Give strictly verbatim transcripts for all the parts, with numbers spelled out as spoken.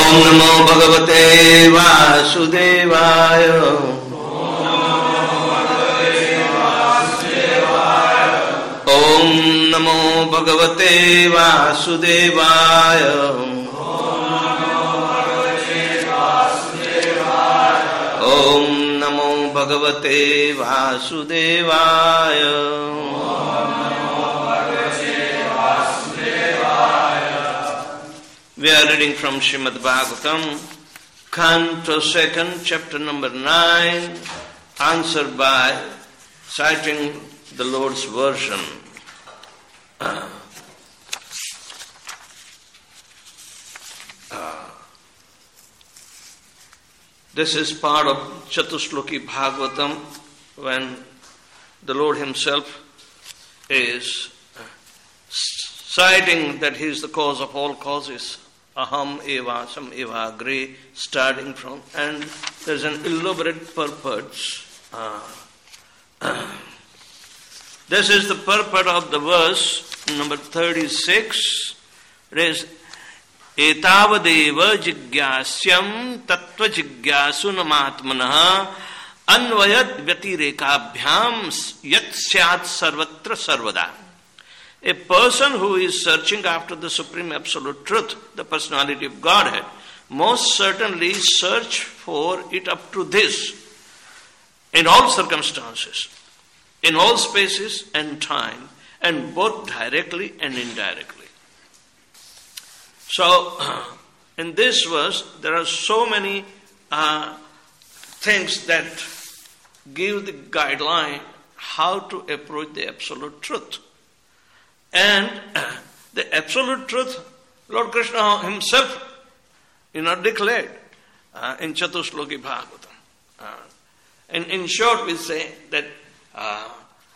नमो भगवते वासुदेवाय। ओम नमो भगवते वासुदेवाय। ओम नमो भगवते वासुदेवाय। We are reading from Srimad Bhagavatam, Canto second, chapter number nine, answered by citing the Lord's version. Uh, uh, this is part of Chatushloki Bhagavatam, when the Lord Himself is citing that He is the cause of all causes. Aham eva sam eva agre, starting from, and there's an elaborate purport. Uh, uh, this is the purport of the verse number thirty-six. It is etavadeva jigyasyam tattva jigyasunam anvayat vyatirekabhyam yat syat sarvatra sarvada. A person who is searching after the Supreme Absolute Truth, the personality of Godhead, most certainly search for it up to this, in all circumstances, in all spaces and time, and both directly and indirectly. So, in this verse, there are so many uh, things that give the guideline how to approach the Absolute Truth. And the Absolute Truth, Lord Krishna Himself, you know, declared uh, in Chatushloki Bhagavatam. Uh, and in short, we say that uh,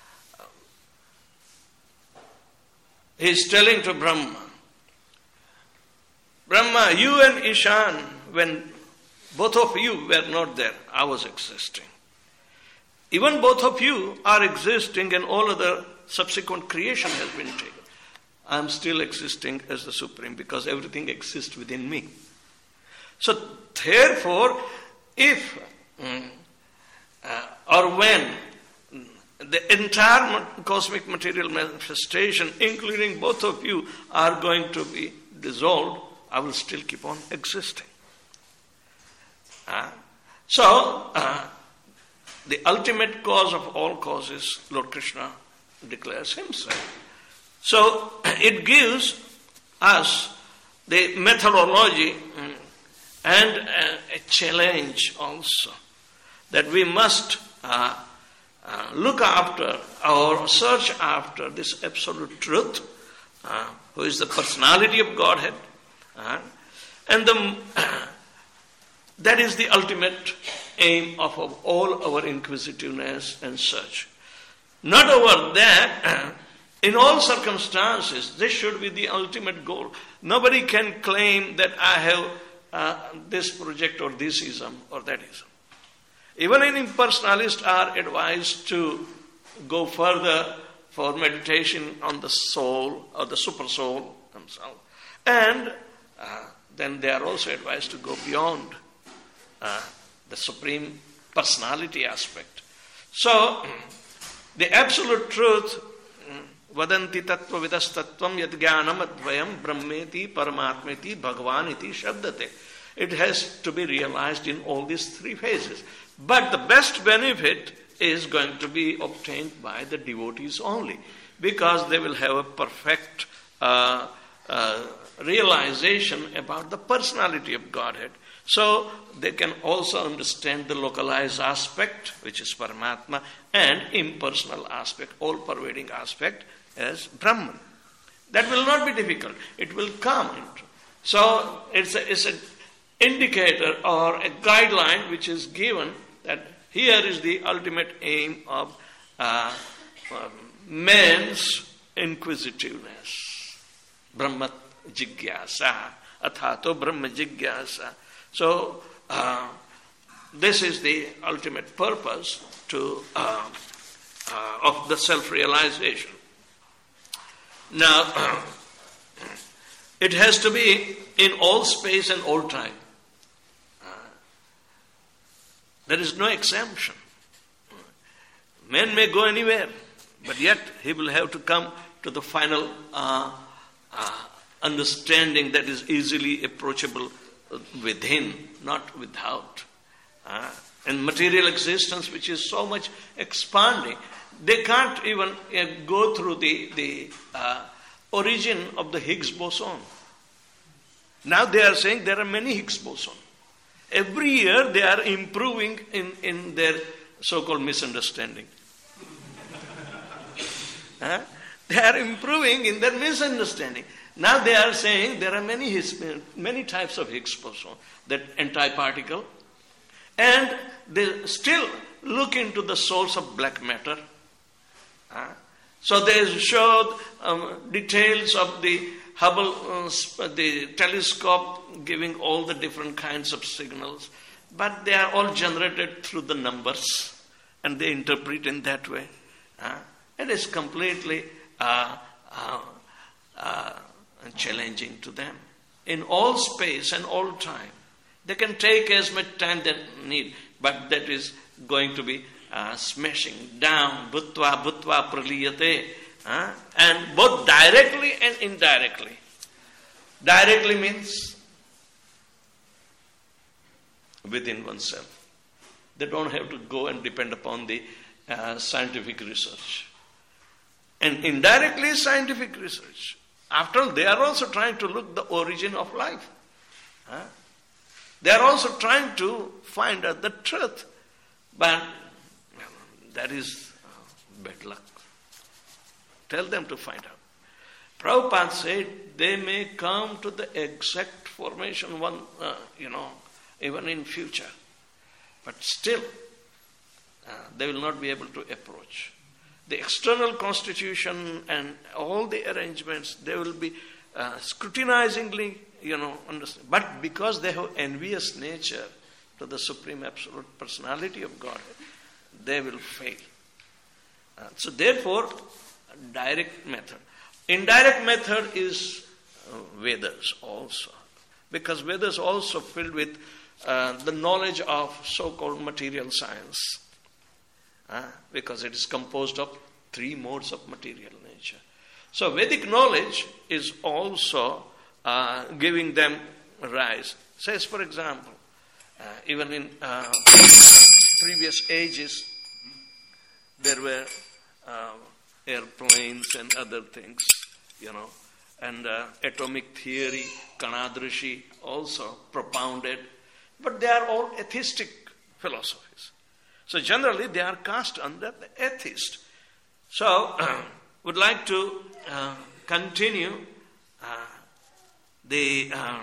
He is telling to Brahma, Brahma, you and Ishan, when both of you were not there, I was existing. Even both of you are existing, and all other subsequent creation has been taken. I am still existing as the Supreme because everything exists within me. So, therefore, if mm, uh, or when the entire cosmic material manifestation, including both of you, are going to be dissolved, I will still keep on existing. Uh, so, uh, the ultimate cause of all causes, Lord Krishna declares Himself. So, it gives us the methodology and a challenge also that we must uh, uh, look after or search after this Absolute Truth, uh, who is the personality of Godhead, uh, and the, uh, that is the ultimate aim of, of all our inquisitiveness and search. Not over that, in all circumstances, this should be the ultimate goal. Nobody can claim that I have uh, this project or this ism or that ism. Even an impersonalist are advised to go further for meditation on the soul or the super soul themselves. And uh, then they are also advised to go beyond uh, the Supreme Personality aspect. So, the Absolute Truth, vadanti tattva vidas tattvam yad jnanam advayam brahmeti paramatmeti bhagavaniti shabdate. It has to be realized in all these three phases. But the best benefit is going to be obtained by the devotees only, because they will have a perfect uh, uh, realization about the personality of Godhead. So they can also understand the localized aspect, which is Paramatma, and impersonal aspect, all-pervading aspect, as Brahman. That will not be difficult. It will come into. So it's a, it's an indicator or a guideline which is given that here is the ultimate aim of uh, man's inquisitiveness. Brahma jigyasa, athato Brahma jigyasa. So, uh, this is the ultimate purpose to uh, uh, of the self-realization. Now, uh, It has to be in all space and all time. Uh, there is no exemption. Man may go anywhere, but yet he will have to come to the final uh, uh, understanding that is easily approachable within, not without. Uh, and material existence, which is so much expanding, they can't even uh, go through the, the uh, origin of the Higgs boson. Now they are saying there are many Higgs boson. Every year they are improving in, in their so-called misunderstanding. Huh? They are improving in their misunderstanding. Now they are saying there are many Higgs, many types of Higgs boson, that antiparticle, and they still look into the source of black matter. Huh? So they showed um, details of the Hubble, uh, the telescope, giving all the different kinds of signals, but they are all generated through the numbers, and they interpret in that way. Huh? It is completely uh, uh, uh, challenging to them. In all space and all time, they can take as much time they need, but that is going to be uh, smashing down, bhutva bhutva praliyate, uh, and both directly and indirectly. Directly means within oneself. They don't have to go and depend upon the uh, scientific research. And indirectly scientific research. After all, they are also trying to look the origin of life. Huh? They are also trying to find out the truth. But that is uh, bad luck. Tell them to find out. Prabhupada said they may come to the exact formation one, uh, you know, even in future. But still, uh, they will not be able to approach. The external constitution and all the arrangements, they will be uh, scrutinizingly, you know, understand. But because they have envious nature to the Supreme Absolute Personality of God, they will fail. Uh, so therefore, direct method. Indirect method is uh, Vedas also. Because Vedas also filled with uh, the knowledge of so-called material science. Uh, because it is composed of three modes of material nature. So Vedic knowledge is also uh, giving them rise. Says, for example, uh, even in uh, previous ages, there were uh, airplanes and other things, you know, and uh, atomic theory, Kanadrishi also propounded, but they are all atheistic philosophies. So generally they are cast under the atheist. So uh, would like to uh, continue uh, the uh,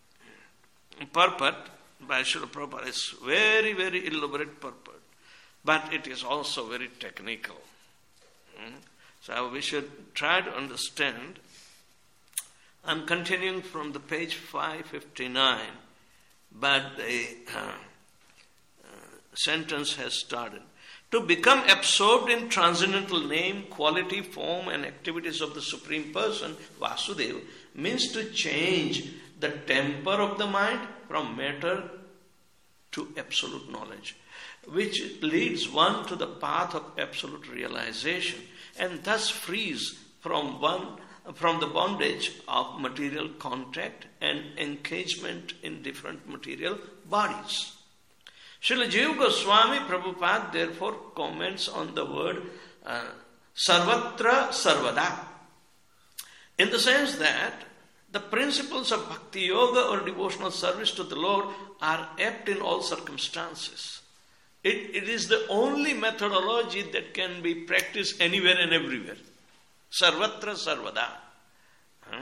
purport by Srila Prabhupada. It's very, very elaborate purport, but it is also very technical. Mm? So we should try to understand. I'm continuing from the page five fifty-nine, but the uh, sentence has started. To become absorbed in transcendental name, quality, form and activities of the Supreme Person, Vasudeva, means to change the temper of the mind from matter to absolute knowledge, which leads one to the path of absolute realization and thus frees from one from the bondage of material contact and engagement in different material bodies. Srila Jiva Goswami Prabhupada therefore comments on the word uh, sarvatra sarvada, in the sense that the principles of bhakti yoga or devotional service to the Lord are apt in all circumstances. It, it is the only methodology that can be practiced anywhere and everywhere. Sarvatra sarvada. Hmm?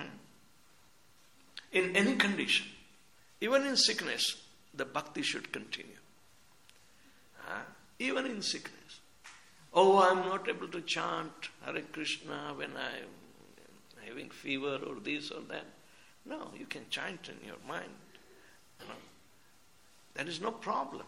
In any condition, even in sickness, the bhakti should continue. Huh? Even in sickness. Oh, I'm not able to chant Hare Krishna when I'm having fever or this or that. No, you can chant in your mind. You know, there is no problem.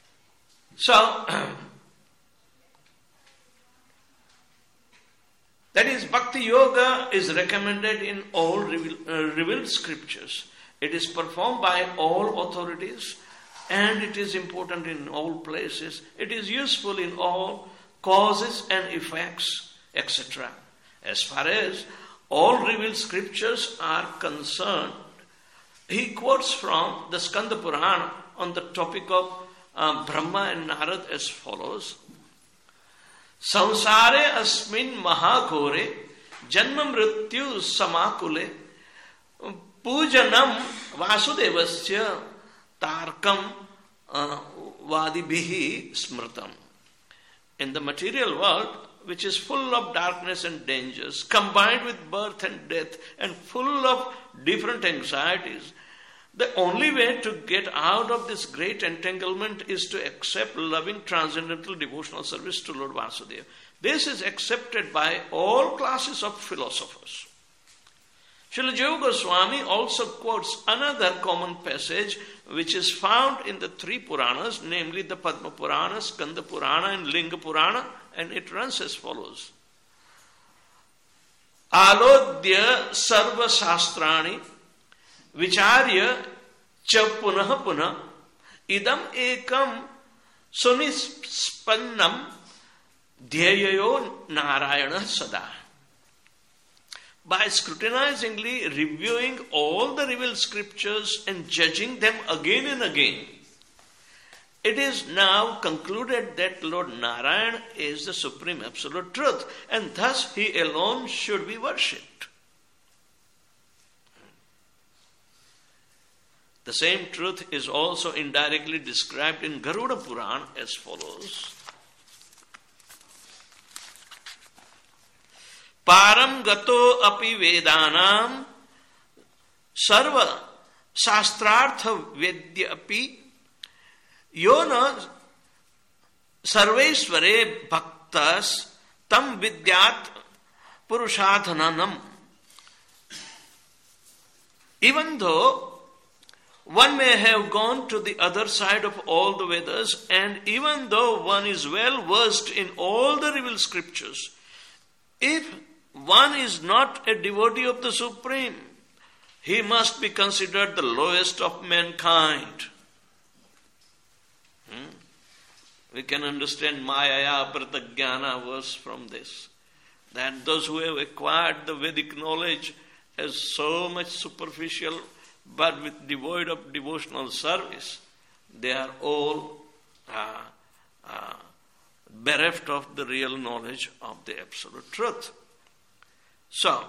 So, That is, Bhakti Yoga is recommended in all revealed, uh, revealed scriptures. It is performed by all authorities and it is important in all places. It is useful in all causes and effects, et cetera. As far as all revealed scriptures are concerned, he quotes from the Skanda Purana on the topic of uh, Brahma and Narad as follows. Samsare asmin mahakore janma mrityu samakule pujanam vasudevasya tarkam uh, vadibihi smritam. In the material world, which is full of darkness and dangers, combined with birth and death, and full of different anxieties, the only way to get out of this great entanglement is to accept loving transcendental devotional service to Lord Vasudeva. This is accepted by all classes of philosophers. Srila Jiva Goswami also quotes another common passage which is found in the three Puranas, namely the Padma Purana, Skanda Purana and Linga Purana, and it runs as follows. Alodhya sarva shastrani vicharya cha punah punah idam ekam sunispannam dhyayo narayana sada. By scrutinizingly reviewing all the revealed scriptures and judging them again and again, it is now concluded that Lord Narayan is the supreme absolute truth, and thus he alone should be worshipped. The same truth is also indirectly described in Garuda Purana as follows. Param gato api vedanam sarva shastrartha vedya api yona sarvesvare bhaktas tam vidyat purushathananam. Even though one may have gone to the other side of all the Vedas, and even though one is well versed in all the revealed scriptures, if one is not a devotee of the Supreme, he must be considered the lowest of mankind. Hmm? We can understand Mayaya Pratagyana verse from this. That those who have acquired the Vedic knowledge as so much superficial but with devoid of devotional service, they are all uh, uh, bereft of the real knowledge of the absolute truth. So,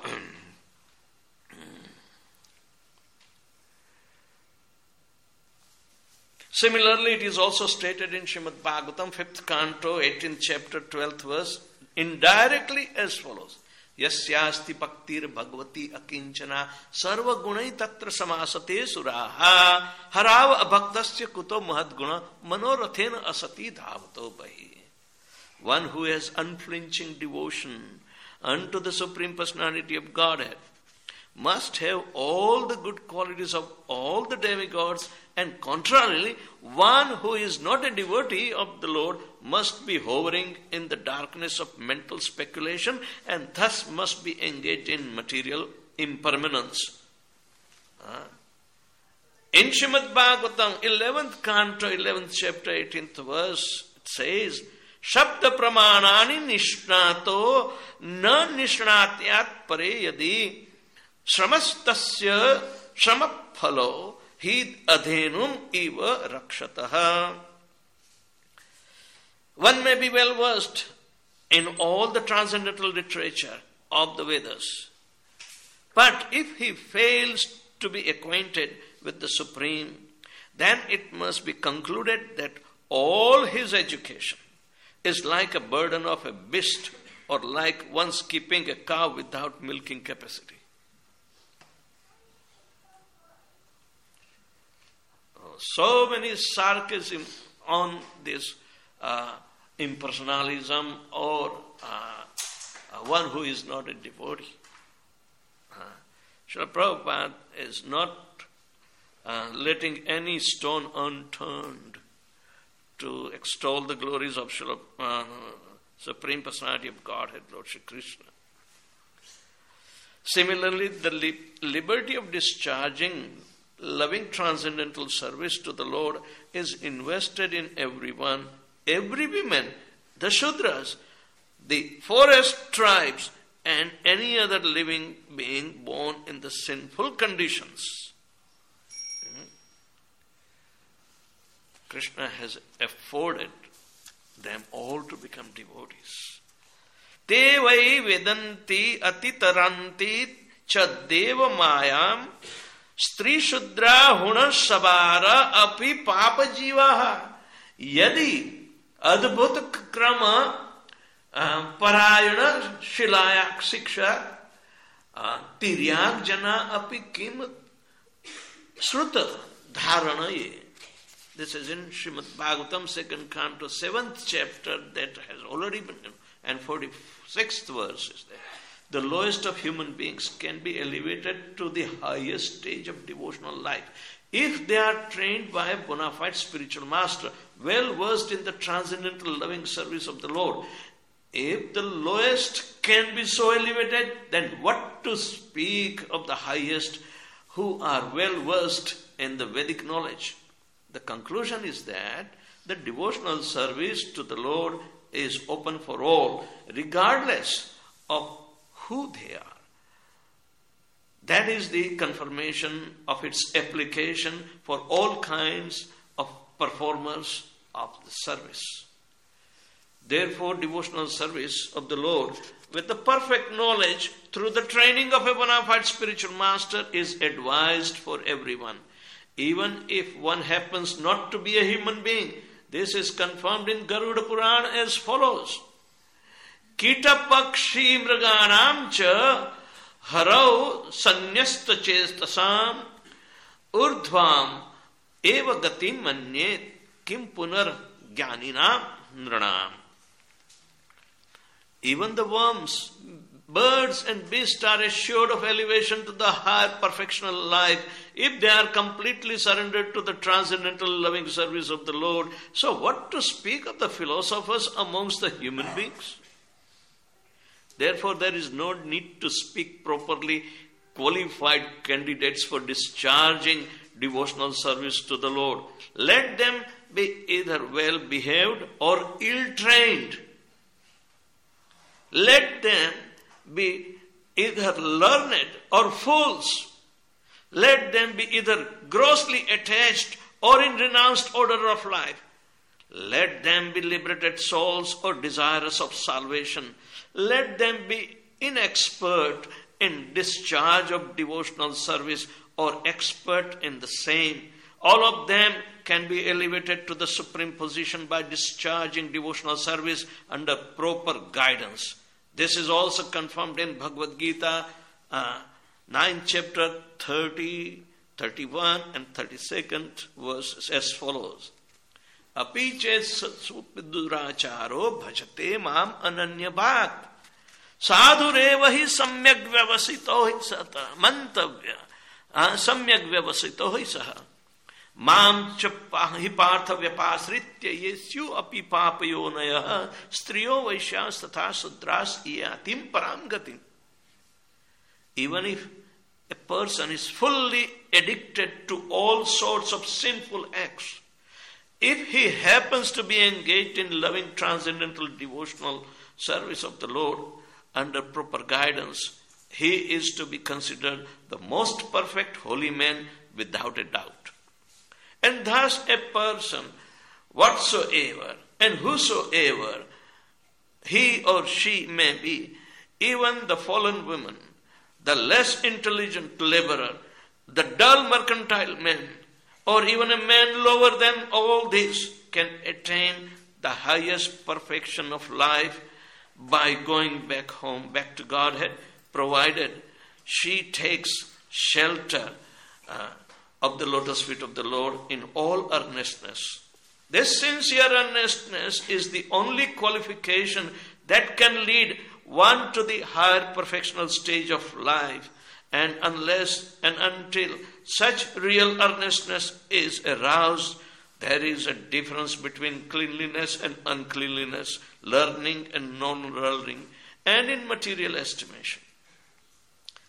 similarly, it is also stated in Srimad Bhagavatam, fifth canto, eighteenth chapter, twelfth verse, indirectly as follows. Yasyasti bhaktir bhagavati akinchana sarva gunai tatra samasate suraha harava abhaktasya kuto mahadguna manorathena asati dhavato bahi. One who has unflinching devotion unto the Supreme Personality of Godhead must have all the good qualities of all the demigods, and contrarily, one who is not a devotee of the Lord must be hovering in the darkness of mental speculation and thus must be engaged in material impermanence. Uh, in Srimad Bhagavatam, eleventh canto, eleventh chapter, eighteenth verse, it says, Shabda pramanani nishnato na nishnatyat pare yadi shramastasya shramapphalo hid adhenum eva rakshataha. One may be well versed in all the transcendental literature of the Vedas, but if he fails to be acquainted with the Supreme, then it must be concluded that all his education is like a burden of a beast or like one's keeping a cow without milking capacity. So many sarcasm on this uh, impersonalism or uh, uh, one who is not a devotee. Uh, Srila Prabhupada is not uh, letting any stone unturned to extol the glories of Srila, uh, Supreme Personality of Godhead, Lord Shri Krishna. Similarly, the li- liberty of discharging loving transcendental service to the Lord is invested in everyone, every woman, the Shudras, the forest tribes, and any other living being born in the sinful conditions. Hmm. Krishna has afforded them all to become devotees. Te vai vedanti atitaranti chadeva mayam stri shudra huna sabara api papa jivaha yadi adbhut krama parayana shilayak siksha tiryak jana api kim sruta dharanaye. This is in Srimad Bhagavatam, second canto, seventh chapter, that has already been, and forty-sixth verse is there. The lowest of human beings can be elevated to the highest stage of devotional life if they are trained by a bona fide spiritual master, well versed in the transcendental loving service of the Lord. If the lowest can be so elevated, then what to speak of the highest who are well versed in the Vedic knowledge? The conclusion is that the devotional service to the Lord is open for all, regardless of who they are. That is the confirmation of its application for all kinds of performers of the service. Therefore, devotional service of the Lord with the perfect knowledge through the training of a bona fide spiritual master is advised for everyone, even if one happens not to be a human being. This is confirmed in Garuda Purana as follows. Kita pakshi mriganam cha harau sanyasta chestasam urdhvam eva gatim manyet kim punar jnaninam nranam. Even the worms, birds and beasts are assured of elevation to the higher perfectional life if they are completely surrendered to the transcendental loving service of the Lord. So what to speak of the philosophers amongst the human beings? Therefore, there is no need to speak properly qualified candidates for discharging devotional service to the Lord. Let them be either well behaved or ill trained. Let them be either learned or fools. Let them be either grossly attached or in renounced order of life. Let them be liberated souls or desirous of salvation. Let them be inexpert in discharge of devotional service or expert in the same. All of them can be elevated to the supreme position by discharging devotional service under proper guidance. This is also confirmed in Bhagavad Gita, uh, ninth chapter, thirty, thirty-one and thirty-second verses as follows. Api chet supiduracharo bhajate mam ananya bhat sadhureva hi samyak vyavasito hi sata mantavya samyak vyavasito hi saha mam hi partha vyapasritya yesyu api papayonaya striyo vaishyas tatha sudras iyatim param gatim. Even if a person is fully addicted to all sorts of sinful acts, if he happens to be engaged in loving transcendental devotional service of the Lord under proper guidance, he is to be considered the most perfect holy man without a doubt. And thus a person, whatsoever and whosoever he or she may be, even the fallen woman, the less intelligent laborer, the dull mercantile man, or even a man lower than all these, can attain the highest perfection of life by going back home, back to Godhead, provided she takes shelter uh, of the lotus feet of the Lord in all earnestness. This sincere earnestness is the only qualification that can lead one to the higher perfectional stage of life, and unless and until such real earnestness is aroused, there is a difference between cleanliness and uncleanliness, learning and non-learning, and in material estimation.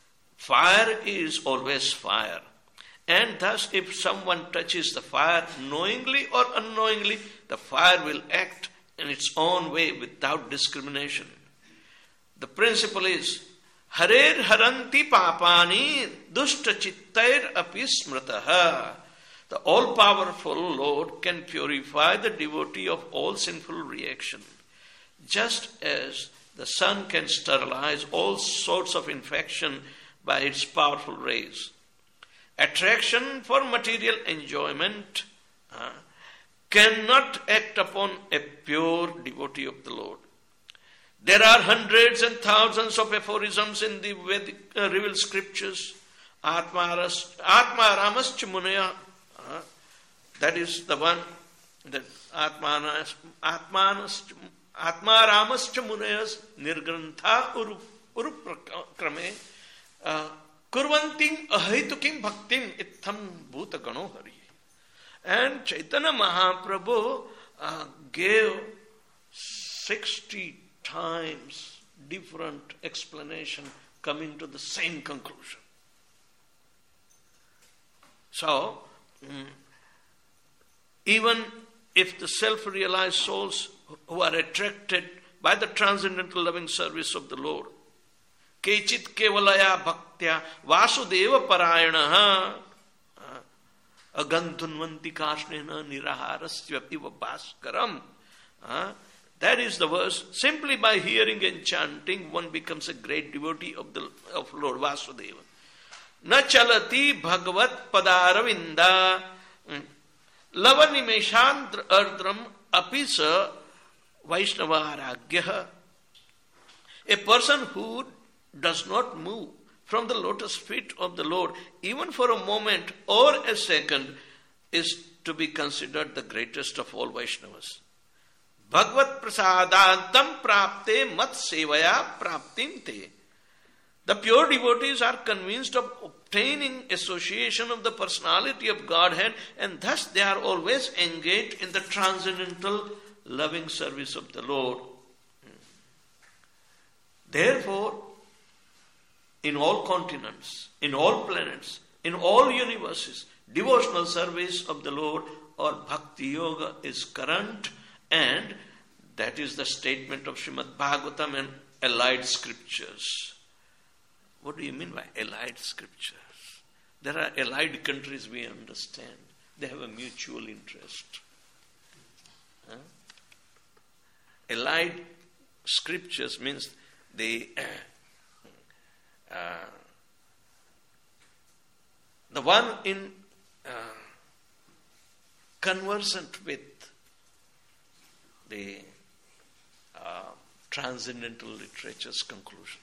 Fire is always fire. And thus, if someone touches the fire knowingly or unknowingly, the fire will act in its own way without discrimination. The principle is, Harer haranti papani dushta chittair api smrataha. The all-powerful Lord can purify the devotee of all sinful reaction, just as the sun can sterilize all sorts of infection by its powerful rays. Attraction for material enjoyment uh, cannot act upon a pure devotee of the Lord. There are hundreds and thousands of aphorisms in the Vedic uh, revealed scriptures. Atma Ramascha Munaya, uh, that is the one that Atma Ramascha Munaya's Nirgrantha Uruprakrame Kurvanting Ahitukim Bhaktim Itham Bhuta Ganohari. And Chaitanya Mahaprabhu uh, gave sixty times different explanation coming to the same conclusion. So, mm, even if the self-realized souls who are attracted by the transcendental loving service of the Lord, Kechit kevalaya bhaktya vasudeva parayanaha agandhunvanti kashnena niraharasyapiva bhaskaram. That is the verse. Simply by hearing and chanting, one becomes a great devotee of the of Lord Vasudeva. Na chalati bhagavat padaravinda lavanimeshandra ardram apisa vaishnava. A person who does not move from the lotus feet of the Lord, even for a moment or a second, is to be considered the greatest of all Vaishnavas. Bhagavad prasadantam prapte mat sevaya praptim te. The pure devotees are convinced of obtaining association of the personality of Godhead, and thus they are always engaged in the transcendental loving service of the Lord. Therefore, in all continents, in all planets, in all universes, devotional service of the Lord or Bhakti Yoga is current, and that is the statement of Srimad Bhagavatam and allied scriptures. What do you mean by allied scriptures? There are allied countries, we understand. They have a mutual interest. Huh? Allied scriptures means they... Uh, the one in uh, conversant with the uh, transcendental literature's conclusion.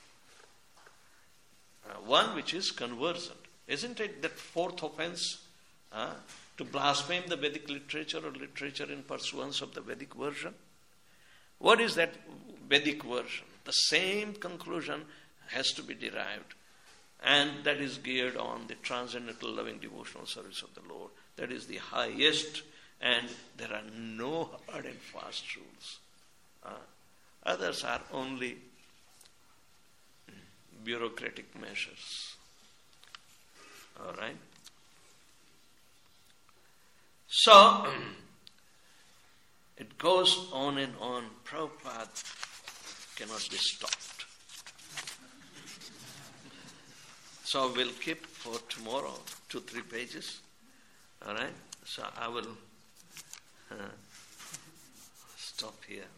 Uh, one which is conversant. Isn't it that fourth offense uh, to blaspheme the Vedic literature or literature in pursuance of the Vedic version? What is that Vedic version? The same conclusion has to be derived, and that is geared on the transcendental loving devotional service of the Lord. That is the highest, and there are no hard and fast rules. Uh, others are only bureaucratic measures. All right? So, it goes on and on. Prabhupada cannot be stopped. So we'll keep for tomorrow two, three pages. All right? So I will uh, stop here.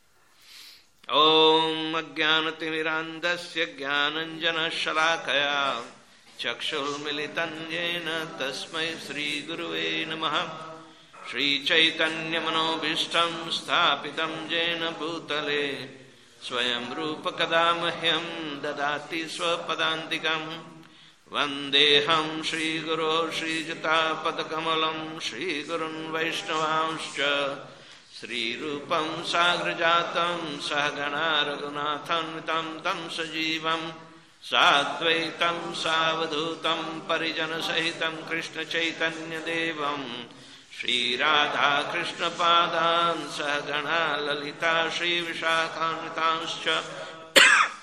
Om Ajnanatimirandasya Jnananjana Shalakaya Chakshul Militan Yena Tasmai Sri Guruve Namaha Sri Chaitanya Manobhishtam Sthapitam Jena Bhutale Swayam Rupa Kadamahyam Dadati Swapadantikam Vandeham Shri Guru Shri Jata Padakamalam Shri Gurun Vaishnavanscha Sri Rupam Sagrajatam Sahagana Raghunathanvitam Tam Sajivam Sadvaitam Savadhutam Parijana Sahitam Krishna Chaitanya Devam Shri Radha Krishna Padan Sahagana Lalita Shri Vishakhanvitanscha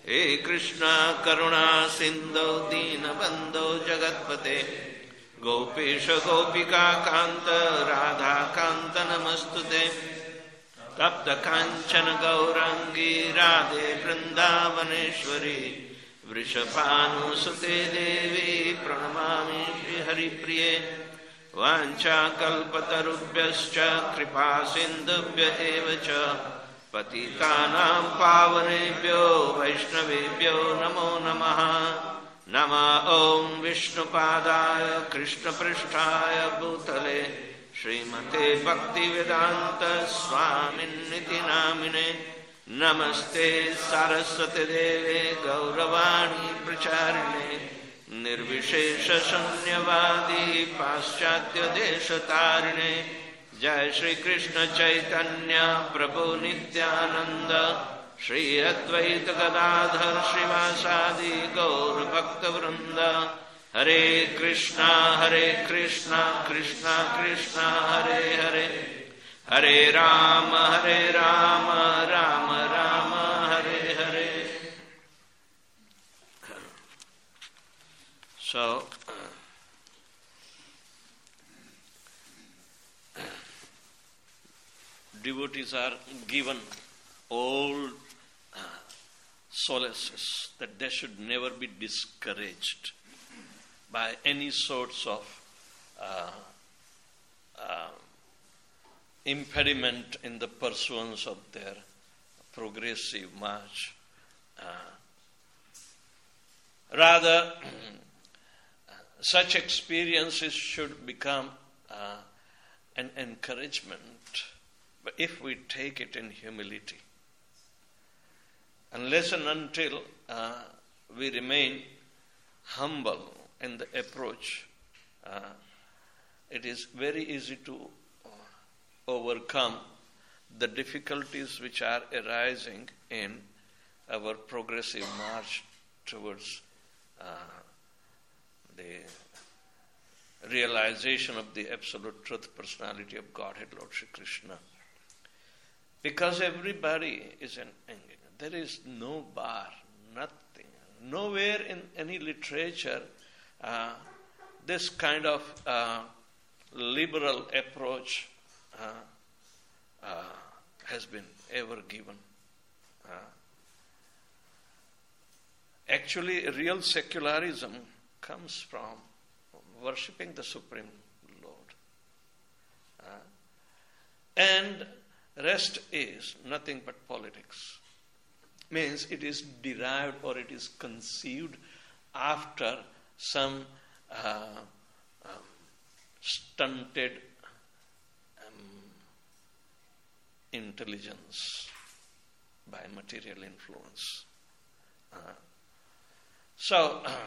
He Krishna Karuna Sindhu Dina Bandho Jagatpate Gopesha Gopika Kanta Radha Kanta Namastute Tapta Kanchana Gaurangi Radhe Vrindavaneshwari Vrishabhanu Sute Devi Pranamami Shri Hari Priye Vancha Kalpatarubhyascha Kripa Sindhubhya Evacha Patitanam Pavanebhyo Vaishnavebhyo Namo Namaha Nama Om Vishnupadaya Krishna Prishtaya Bhutale Srimate Bhaktivedanta Swamin Niti Namine Namaste Saraswati Deve Gauravani Pracharine Nirvishesha Shunyavadi Paschatya Deshatarine Jai Shri Krishna Chaitanya Prabhu Nityananda Shri Advaita Gadadhar Srivasadi Gaur Bhakta Vrinda Hare Krishna Hare Krishna Krishna Krishna Hare Hare Hare Rama Hare Rama Rama Rama Hare Hare. So devotees are given all uh, solaces that they should never be discouraged by any sorts of uh, uh, impediment in the pursuance of their progressive march. Uh, rather, such experiences should become uh, an encouragement. But if we take it in humility, unless and until uh, we remain humble in the approach, uh, it is very easy to overcome the difficulties which are arising in our progressive march towards uh, the realization of the absolute truth personality of Godhead, Lord Shri Krishna. Because everybody is an engaged. There is no bar, nothing. Nowhere in any literature uh, this kind of uh, liberal approach uh, uh, has been ever given. Uh, actually, real secularism comes from worshipping the Supreme Lord. Uh, and rest is nothing but politics. Means it is derived or it is conceived after some uh, um, stunted um, intelligence by material influence. Uh, so, uh,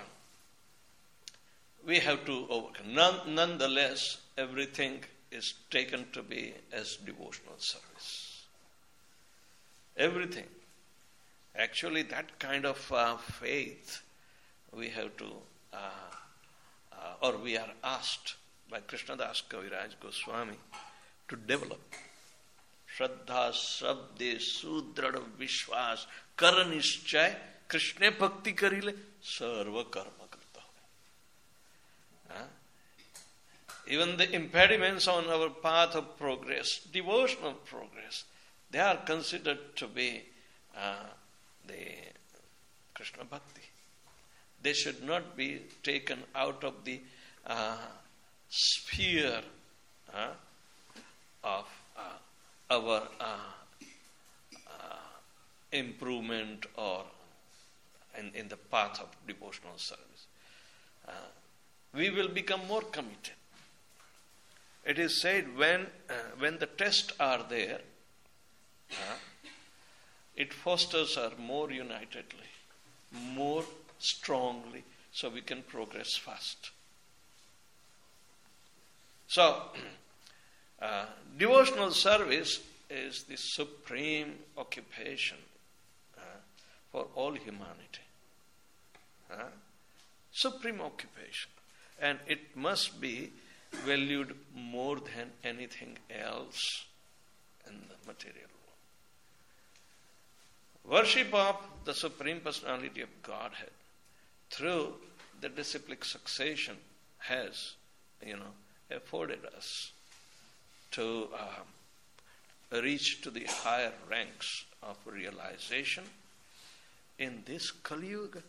we have to overcome. None, nonetheless, everything is taken to be as devotional service. Everything. Actually, that kind of uh, faith we have to, uh, uh, or we are asked by Krishnadas Kaviraj Goswami to develop. Shraddha Sabde Sudrada Vishwas Karanischay Krishna Bhakti Karile Sarva Karma Krita. Huh? Even the impediments on our path of progress, devotional progress, they are considered to be uh, the Krishna Bhakti. They should not be taken out of the uh, sphere uh, of uh, our uh, uh, improvement or in, in the path of devotional service. Uh, we will become more committed. It is said when uh, when the tests are there, uh, it fosters us more unitedly, more strongly, so we can progress fast. So, uh, devotional service is the supreme occupation uh, for all humanity. Uh, supreme occupation. And it must be valued more than anything else in the material worship of the Supreme Personality of Godhead through the disciplic succession has, you know, afforded us to um, reach to the higher ranks of realization in this Kali Yuga.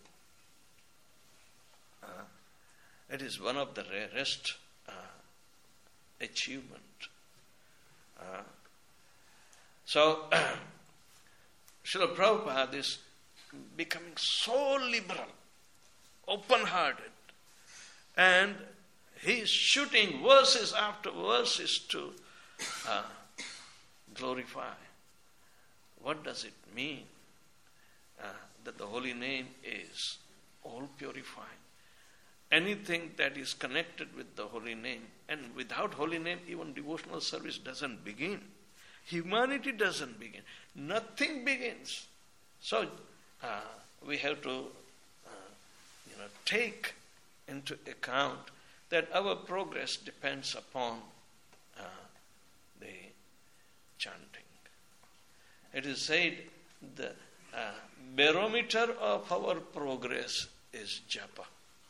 Uh, it is one of the rarest uh, achievement. Uh, so, Srila Prabhupada is becoming so liberal, open-hearted, and he is shooting verses after verses to uh, glorify. What does it mean uh, that the holy name is all purifying? Anything that is connected with the holy name, and without holy name, even devotional service doesn't begin. Humanity doesn't begin. Nothing begins. So uh, we have to, uh, you know, take into account that our progress depends upon uh, the chanting. It is said the uh, barometer of our progress is japa.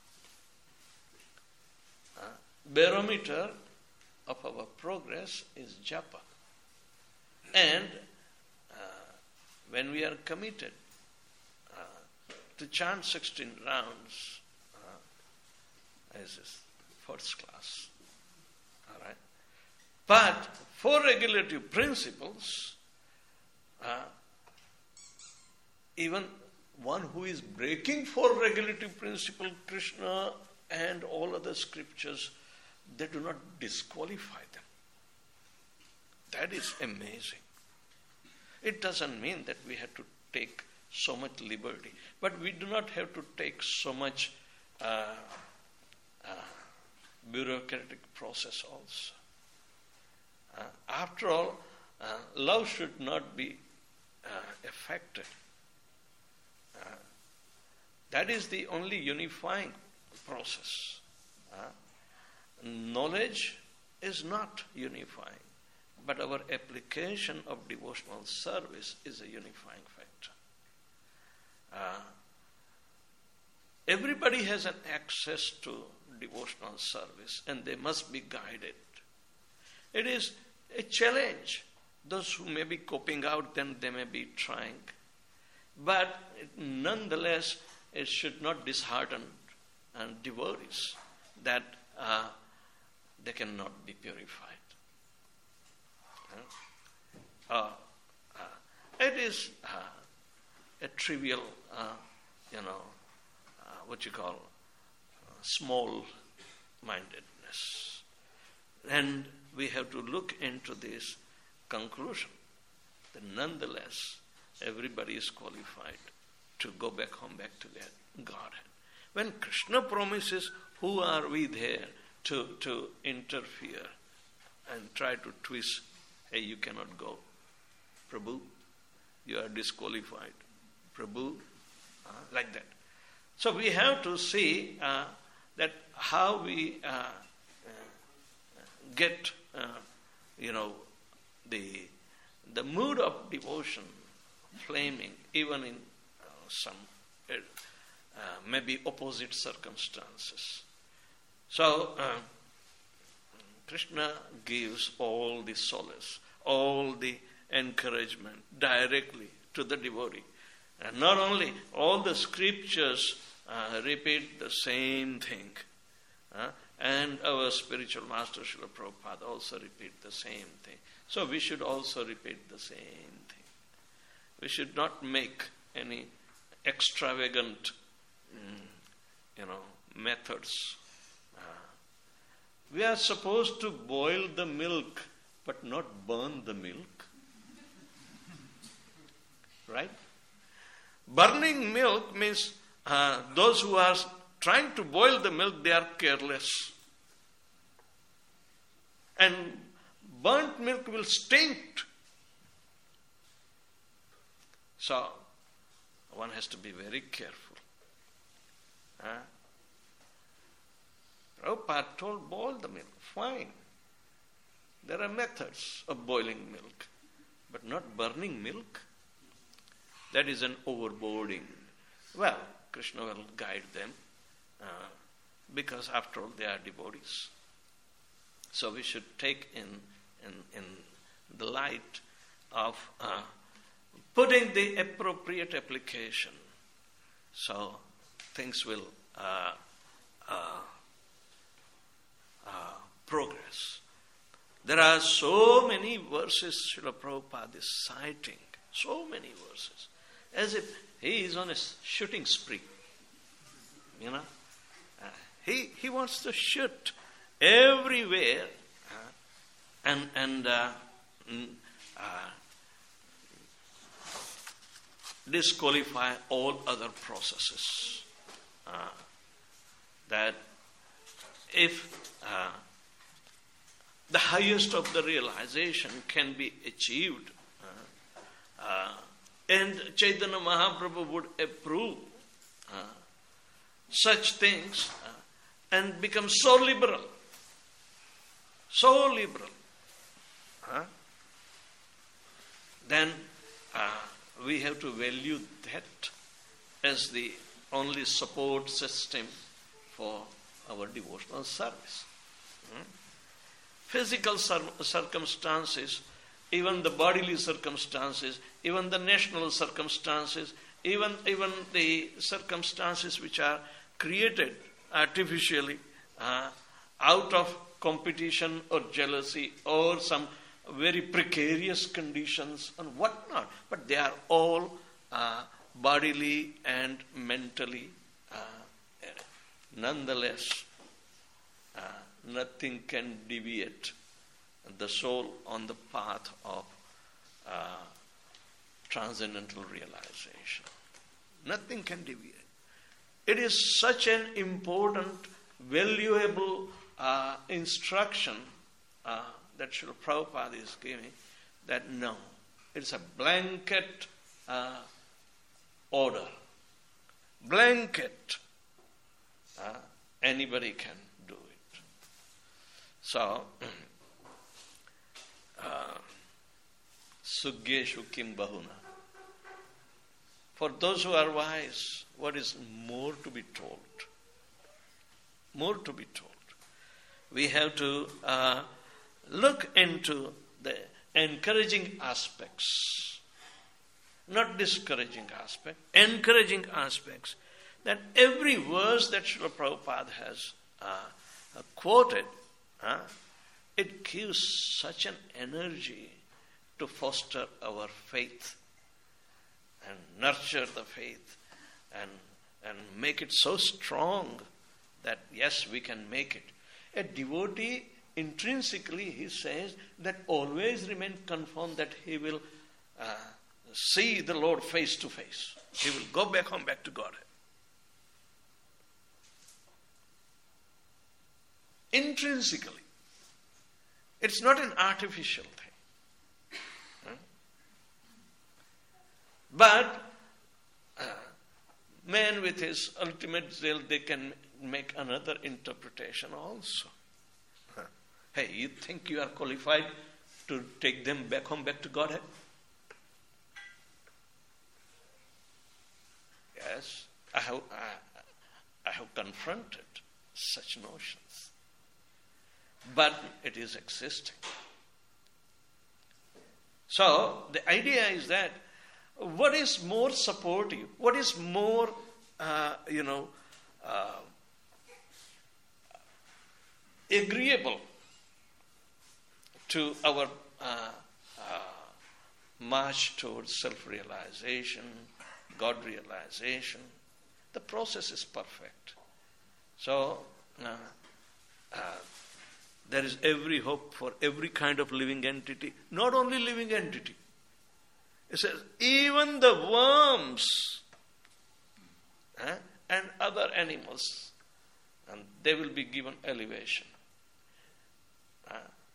Uh, barometer of our progress is japa. And uh, when we are committed uh, to chant sixteen rounds, uh, as is first class. All right. But for regulative principles, uh, even one who is breaking for regulative principle, Krishna and all other scriptures, they do not disqualify them. That is amazing. It doesn't mean that we have to take so much liberty, but we do not have to take so much uh, uh, bureaucratic process also. Uh, after all, uh, love should not be uh, affected. Uh, that is the only unifying process. Uh, knowledge is not unifying, but our application of devotional service is a unifying factor. Uh, everybody has an access to devotional service, and they must be guided. It is a challenge. Those who may be coping out, then they may be trying. But it, nonetheless, it should not dishearten and devotees that uh, they cannot be purified. Uh, uh, it is uh, a trivial, uh, you know, uh, what you call uh, small-mindedness. And we have to look into this conclusion that nonetheless everybody is qualified to go back home, back to their Godhead. When Krishna promises, who are we there to, to interfere and try to twist, hey, you cannot go. Prabhu, you are disqualified. Prabhu, uh, like that. So we have to see uh, that how we uh, uh, get, uh, you know, the the mood of devotion flaming, even in uh, some uh, uh, maybe opposite circumstances. So uh, Krishna gives all the solace, all the encouragement directly to the devotee. And not only, all the scriptures uh, repeat the same thing. Uh, and our spiritual master Srila Prabhupada also repeat the same thing. So we should also repeat the same thing. We should not make any extravagant, mm, you know, methods. Uh, we are supposed to boil the milk, but not burn the milk. Right? Burning milk means uh, those who are trying to boil the milk, they are careless. And burnt milk will stink. So, one has to be very careful. Huh? Prabhupada told, boil the milk. Fine. There are methods of boiling milk, but not burning milk. that is an overboarding. Well, Krishna will guide them uh, because after all they are devotees. So we should take in, in, in the light of uh, putting the appropriate application. So things will uh, uh, uh, progress. There are so many verses Srila Prabhupada is citing, so many verses, as if he is on a shooting spree. You know, uh, he he wants to shoot everywhere uh, and and uh, uh, disqualify all other processes. Uh, that if uh, the highest of the realization can be achieved, uh, uh, and Chaitanya Mahaprabhu would approve uh, such things uh, and become so liberal, so liberal, uh, then uh, we have to value that as the only support system for our devotional service. Hmm? Physical cir- circumstances, even the bodily circumstances, even the national circumstances, even, even the circumstances which are created artificially uh, out of competition or jealousy or some very precarious conditions and whatnot, but they are all uh, bodily and mentally uh, nonetheless uh, nothing can deviate the soul on the path of uh, transcendental realization. Nothing can deviate. It is such an important, valuable uh, instruction uh, that Srila Prabhupada is giving, that no, it's a blanket uh, order. Blanket. Uh, anybody can do it. So, uh, Suggeshu kim bahuna. For those who are wise, what is more to be told? More to be told. We have to uh, look into the encouraging aspects, not discouraging aspects, encouraging aspects, that every verse that Srila Prabhupada has uh, uh, quoted, uh, it gives such an energy to foster our faith and nurture the faith and, and make it so strong that yes, we can make it. A devotee, intrinsically, he says, that always remain confirmed that he will uh, see the Lord face to face. He will go back home, back to Godhead. Intrinsically. It's not an artificial thing. Huh? But uh, man with his ultimate zeal, they can make another interpretation also. Huh? Hey, you think you are qualified to take them back home, back to Godhead? Yes, I have, I, I have confronted such notions. But it is existing. So, the idea is that what is more supportive, what is more, uh, you know, uh, agreeable to our uh, uh, march towards self-realization, God-realization. The process is perfect. So, uh, uh, there is every hope for every kind of living entity. Not only living entity. It says, even the worms eh, and other animals, and they will be given elevation. Uh,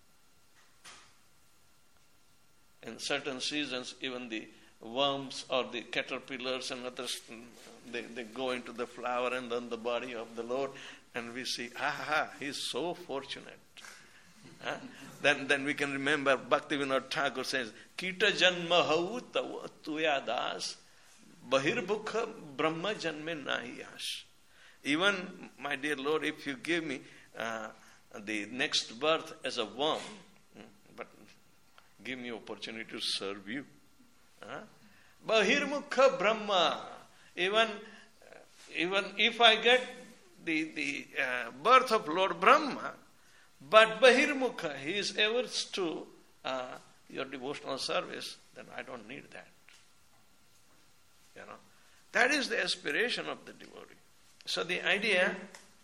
in certain seasons, even the worms or the caterpillars and others, they, they go into the flower and then the body of the Lord, and we see, aha, he's so fortunate. Huh? Then, then we can remember Bhaktivinoda Thakur says, Kita janma hau tuya das Bahirbukha Brahma Janme Nahi Yash. Even, my dear Lord, if you give me uh, the next birth as a worm, but give me opportunity to serve you. Huh? Bahirmukha Brahma. Even, even if I get the, the uh, birth of Lord Brahma, but Bahirmukha, he is averse to uh, your devotional service, then I don't need that. You know, that is the aspiration of the devotee. So the idea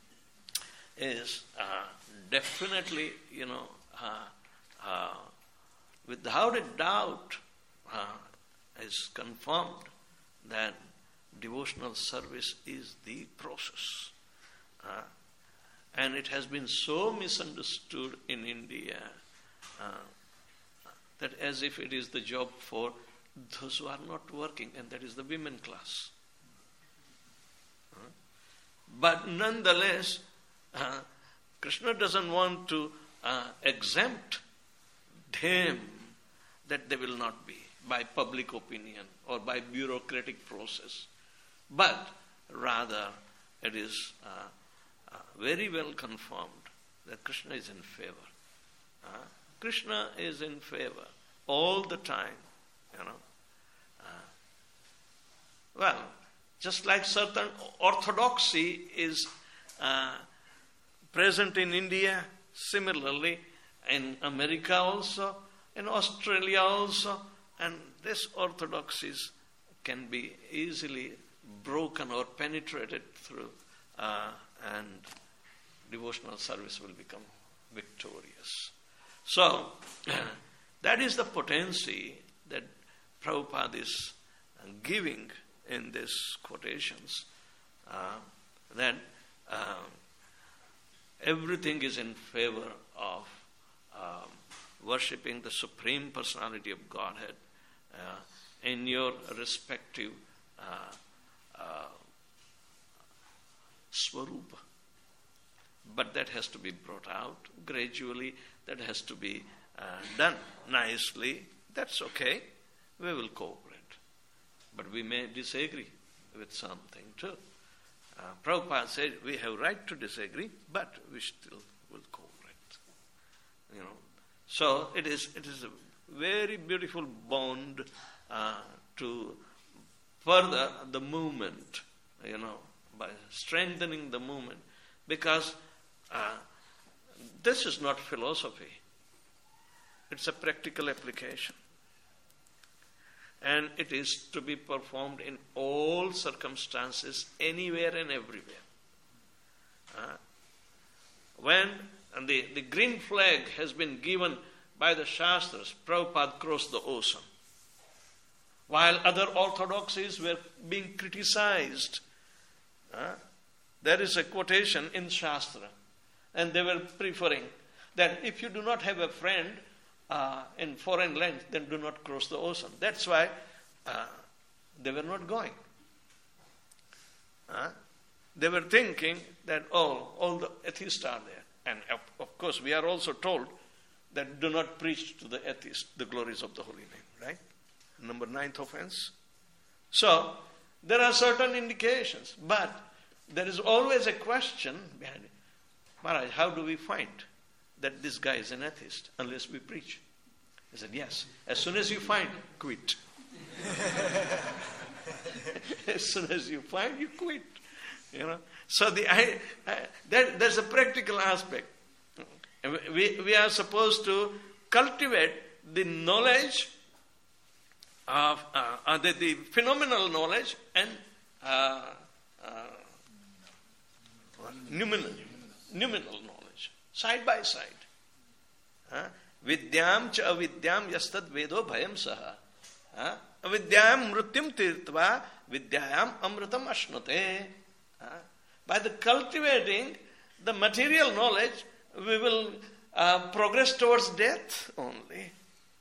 is uh, definitely, you know, uh, uh, without a doubt, uh, is confirmed that devotional service is the process. Uh, and it has been so misunderstood in India uh, that as if it is the job for those who are not working, and that is the women class. Uh, but nonetheless, uh, Krishna doesn't want to uh, exempt them that they will not be by public opinion or by bureaucratic process. But rather, it is uh, uh, very well confirmed that Krishna is in favor. Uh, Krishna is in favor all the time, you know. Uh, well, just like certain orthodoxy is uh, present in India, similarly in America also, in Australia also, and this orthodoxies can be easily broken or penetrated through, uh, and devotional service will become victorious. So, that is the potency that Prabhupada is giving in these quotations, uh, that uh, everything is in favor of um, worshipping the Supreme Personality of Godhead uh, in your respective uh, uh, swarupa. But that has to be brought out gradually, that has to be uh, done nicely. That's okay, we will cooperate. But we may disagree with something too. Uh, Prabhupada said we have right to disagree, but we still will cooperate. You know, so it is it is a very beautiful bond uh, to further the movement, you know, by strengthening the movement, because uh, this is not philosophy. It's a practical application. And it is to be performed in all circumstances, anywhere and everywhere. Uh, when the, the green flag has been given by the Shastras, Prabhupada crossed the ocean. While other orthodoxies were being criticized, uh, there is a quotation in Shastra, and they were preferring that if you do not have a friend uh, in foreign land, then do not cross the ocean. That's why uh, they were not going. Uh, they were thinking that, oh, all the atheists are there. And of, of course, we are also told that do not preach to the atheists the glories of the holy name, right? Number ninth offense. So, there are certain indications, but there is always a question behind it. Maharaj, how do we find that this guy is an atheist unless we preach? He said, yes. As soon as you find, quit. As soon as you find, you quit. You know. So the I, I, that, there's a practical aspect. We we are supposed to cultivate the knowledge of uh, uh, the, the phenomenal knowledge and uh, uh, numinal, numinal knowledge, side by side. Huh? Vidyam cha avidyam yastad vedo bhayam saha. Huh? Avidyam mrutyam tirtva vidyayam amritam ashnute. Huh? By the cultivating the material knowledge, we will uh, progress towards death only.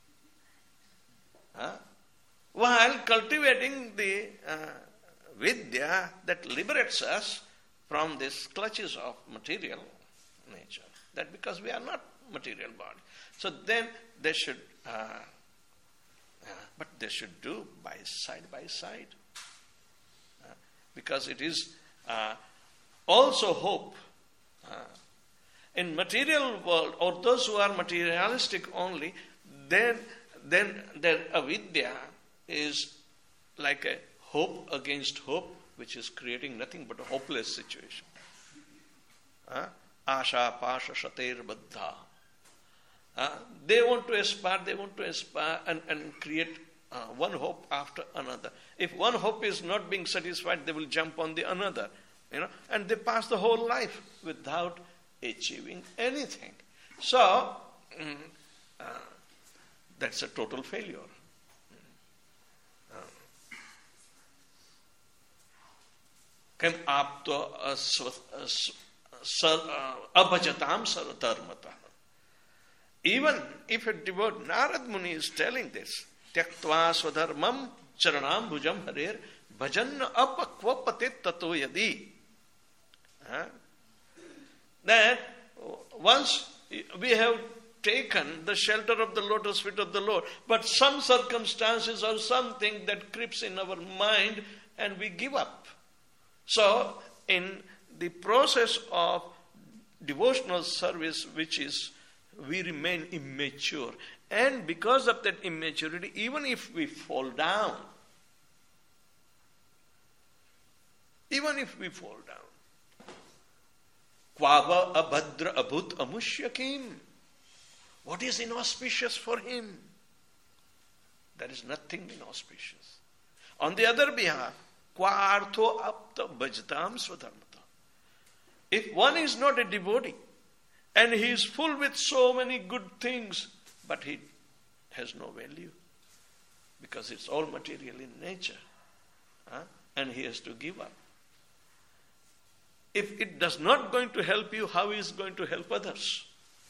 Huh? While cultivating the uh, vidya that liberates us from these clutches of material nature. That because we are not material body. So then they should, uh, uh, but they should do by side by side. because it is uh, also hope. Uh, in material world, or those who are materialistic only, then then their avidya is like a hope against hope, which is creating nothing but a hopeless situation. Uh, Asha pasha shater baddha. Uh, they want to aspire, they want to aspire and, and create uh, one hope after another. If one hope is not being satisfied, they will jump on the another, you know, and they pass the whole life without achieving anything. So, mm, uh, that's a total failure. Kim apto abhajatam saradharmata. Even if a devout Narad Muni is telling this, Tyaktva swadharmam charanam bhujam harer bhajan apakvapate tato yadi. Huh? That once we have taken the shelter of the lotus feet of the Lord, but some circumstances or something that creeps in our mind and we give up. So, in the process of devotional service, which is we remain immature. And because of that immaturity, even if we fall down, even if we fall down, Kvava abhadra abhut amushyakim. What is inauspicious for him? There is nothing inauspicious. On the other behalf, Kvartho apta bhajtam swadharmata. If one is not a devotee, and he is full with so many good things, but he has no value, because it's all material in nature, huh? And he has to give up. If it does not going to help you, how is it going to help others?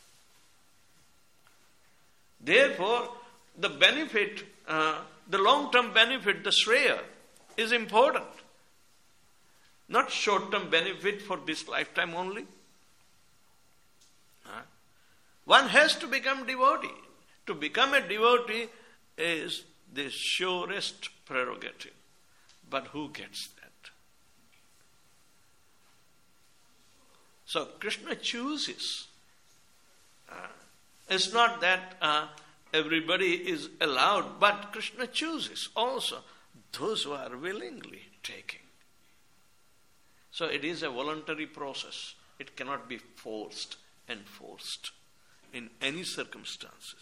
Therefore, the benefit, uh, the long-term benefit, the shreya, is important. Not short-term benefit for this lifetime only. Huh? One has to become devotee. To become a devotee is the surest prerogative. But who gets that? So Krishna chooses. Uh, it's not that uh, everybody is allowed, but Krishna chooses also those who are willingly taking. So it is a voluntary process. It cannot be forced, enforced in any circumstances.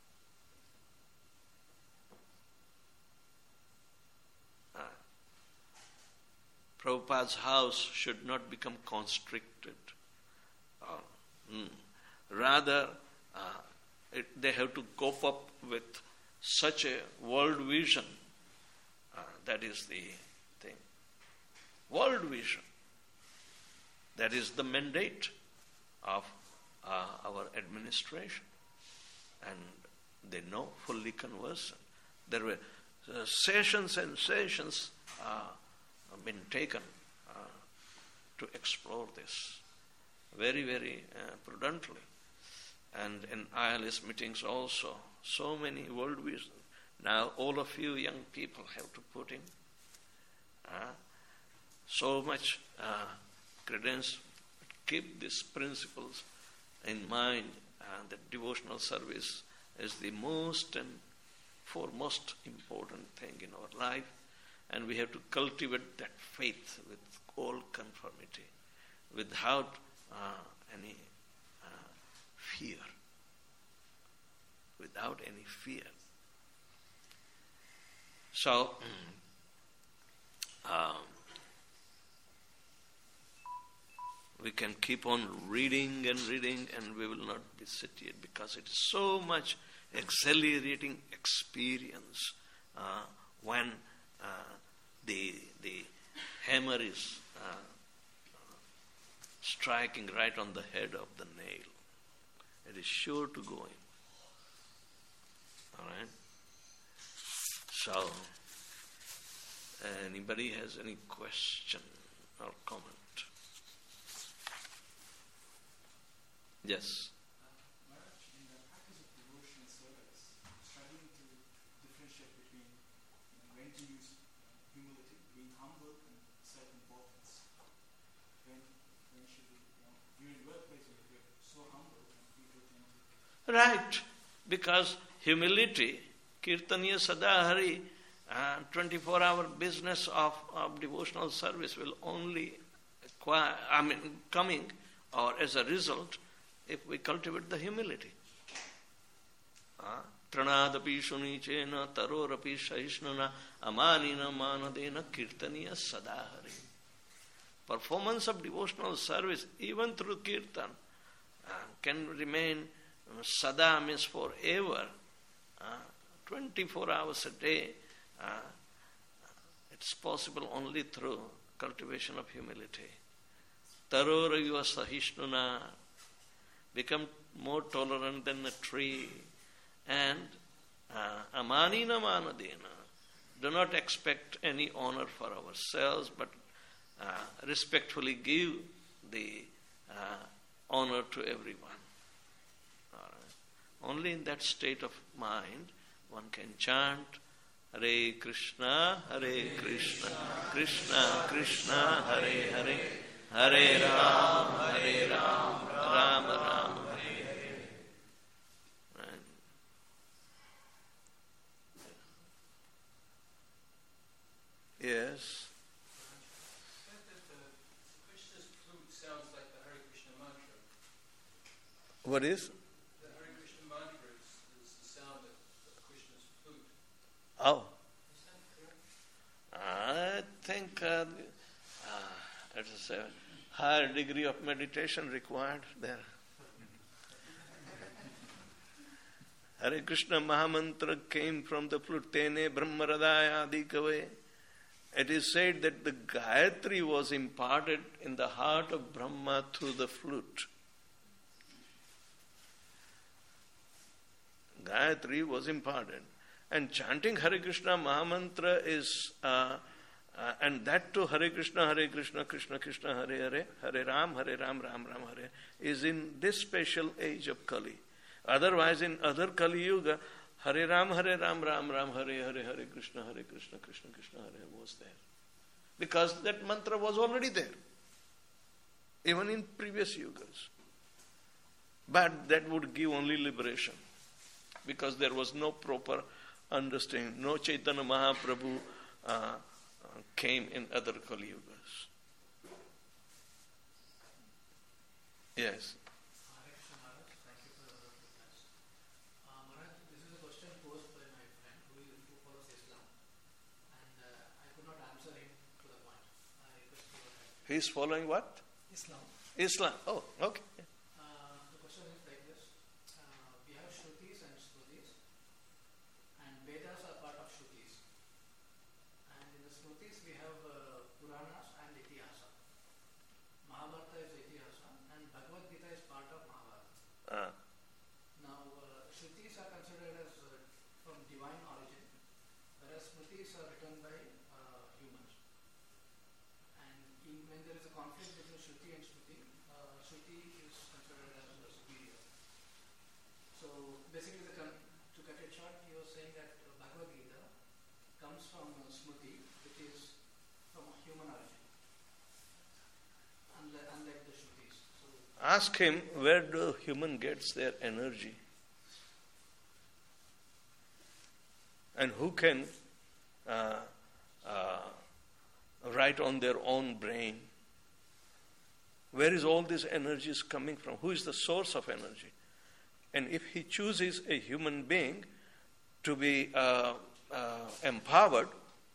Uh, Prabhupada's house should not become constricted. Uh, mm, rather, uh, it, they have to cope up with such a world vision. Uh, that is the thing. World vision. That is the mandate of uh, our administration. And they know, fully conversant. There were uh, sessions and sessions uh, have been taken uh, to explore this very, very uh, prudently. And in I L S meetings also, so many world visions. Now all of you young people have to put in uh, so much uh, credence. Keep these principles in mind, uh, that devotional service is the most and foremost important thing in our life, and we have to cultivate that faith with all conformity, without uh, any uh, fear, without any fear. So, um, we can keep on reading and reading, and we will not be satiated, because it is so much exhilarating experience uh, when uh, the the hammer is uh, striking right on the head of the nail. It is sure to go in. All right. So, anybody has any question or comment? Yes. Uh, Maharaj, in the practice of devotional service, struggling to differentiate between, you know, when to use uh, humility, being humble, and self-importance. When, when should we, you know, you're in workplace and you're so humble and people tend to... Right, because humility, Kirtaniya Sada Hari, uh, twenty-four hour business of, of devotional service will only acquire, I mean, coming or as a result if we cultivate the humility. Tranadapi shunichena tarorapi shahishnuna amanina manadena kirtaniya sadahari. Performance of devotional service, even through kirtan, uh, can remain sada, means forever, uh, twenty-four hours a day. Uh, it's possible only through cultivation of humility. Tarorayuva sahishnuna, become more tolerant than a tree. And uh, amanina manadena, do not expect any honor for ourselves, but uh, respectfully give the uh, honor to everyone. All right. Only in that state of mind one can chant Hare Krishna, Hare Krishna, Krishna Krishna, Hare Hare, Hare Ram, Hare Ram, Ram Ram, Hare Hare. Right. Yes. Krishna's flute sounds like the Hare Krishna mantra. What is? The Hare Krishna mantra is, is the sound of, of Krishna's flute. Oh. Is that correct? I think uh, uh, it is a higher degree of meditation required there. Hare Krishna Mahamantra came from the flute. Tene Brahmaradaya Adi Kave. It is said that the Gayatri was imparted in the heart of Brahma through the flute. Gayatri was imparted. And chanting Hare Krishna Mahamantra is, uh, uh, and that too Hare Krishna, Hare Krishna, Krishna Krishna, Hare Hare, Hare Ram, Hare Ram, Ram Ram, Hare, is in this special age of Kali. Otherwise, in other Kali Yuga, Hare Ram, Hare Ram, Ram Ram, Hare Hare, Hare Krishna, Hare Krishna, Krishna Krishna, Hare was there. Because that mantra was already there, even in previous yugas. But that would give only liberation, because there was no proper understanding. No Chaitanya Mahaprabhu uh, uh, came in other Kali Yugas. Yes. Hare Krishna Maharaj, thank you for the class. Uh, Maharaj, this is a question posed by my friend who, is, who follows Islam, and uh, I could not answer him to the point. I request your help. He is following what? Islam. Islam. Oh, okay. Uh, the question is like this. Uh, we have Shrutis and Smrutis, and Vedas are part of Shrutis. And in the Smrutis we have uh, Puranas and Itihasa. Mahabharata is Itihasa, and Bhagavad Gita is part of Mahabharata. Uh, Now, uh, Shrutis are considered as uh, from divine origin, whereas Smritis are written by uh, humans. And in, when there is a conflict between Shruti and Smriti, uh, Shruti is considered as uh, superior. So, basically, the con- to cut it short, he was saying that uh, Bhagavad Gita comes from uh, Smriti, which is from a human origin, unlike, unlike the Shrutis. So, ask him where do human gets their energy, and who can uh, uh, write on their own brain. Where is all this energy is coming from? Who is the source of energy? And if he chooses a human being to be uh, uh, empowered,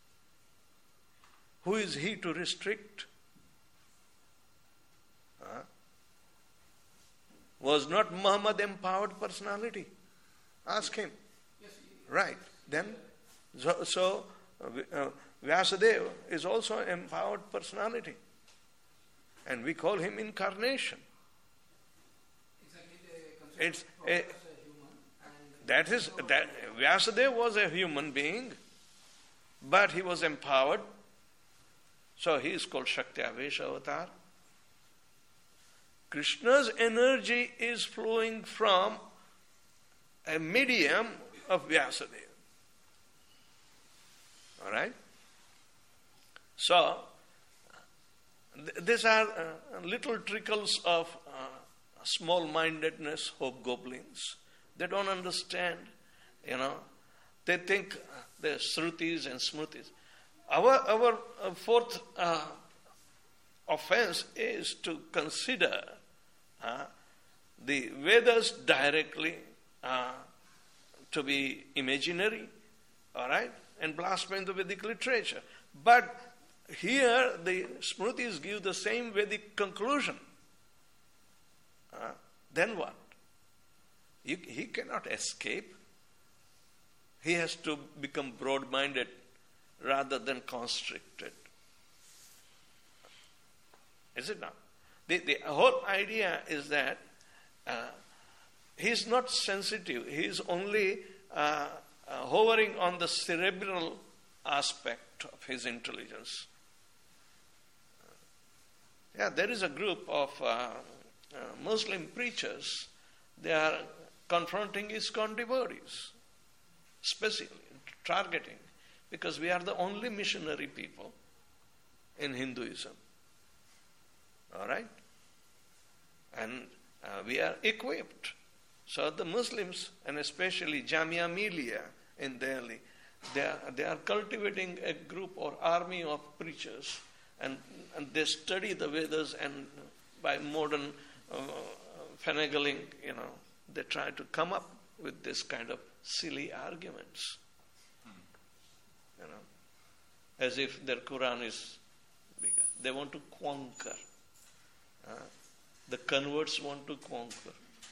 who is he to restrict? Huh? Was not Muhammad empowered personality? Ask him. yes, he- Right. Then, so, so uh, Vyasadeva is also an empowered personality. And we call him incarnation. exactly they consider It's Prophet a- as a human. And That is, that Vyasadeva was a human being, but he was empowered. So he is called Shakti Avesha Avatar. Krishna's energy is flowing from a medium of Vyasadeva. All right? So, th- these are uh, little trickles of uh, small-mindedness, hobgoblins. They don't understand, you know. They think they're Shrutis and Smritis. Our, our uh, fourth uh, offense is to consider uh, the Vedas directly uh, to be imaginary, all right, and blaspheme the Vedic literature. But here the Smritis give the same Vedic conclusion. Uh, then what? He, he cannot escape. He has to become broad-minded rather than constricted. Is it not? The, the whole idea is that uh, he is not sensitive. He is only uh, uh, hovering on the cerebral aspect of his intelligence. Yeah, there is a group of uh, uh, Muslim preachers. They are confronting ISKCON devotees, specifically targeting, because we are the only missionary people in Hinduism. All right? And uh, we are equipped. So the Muslims, and especially Jamia Millia in Delhi, they are, they are cultivating a group or army of preachers, and, and they study the Vedas, and by modern uh, finagling, you know, they try to come up with this kind of silly arguments. You know, as if their Quran is bigger. They want to conquer. Uh, the converts want to conquer.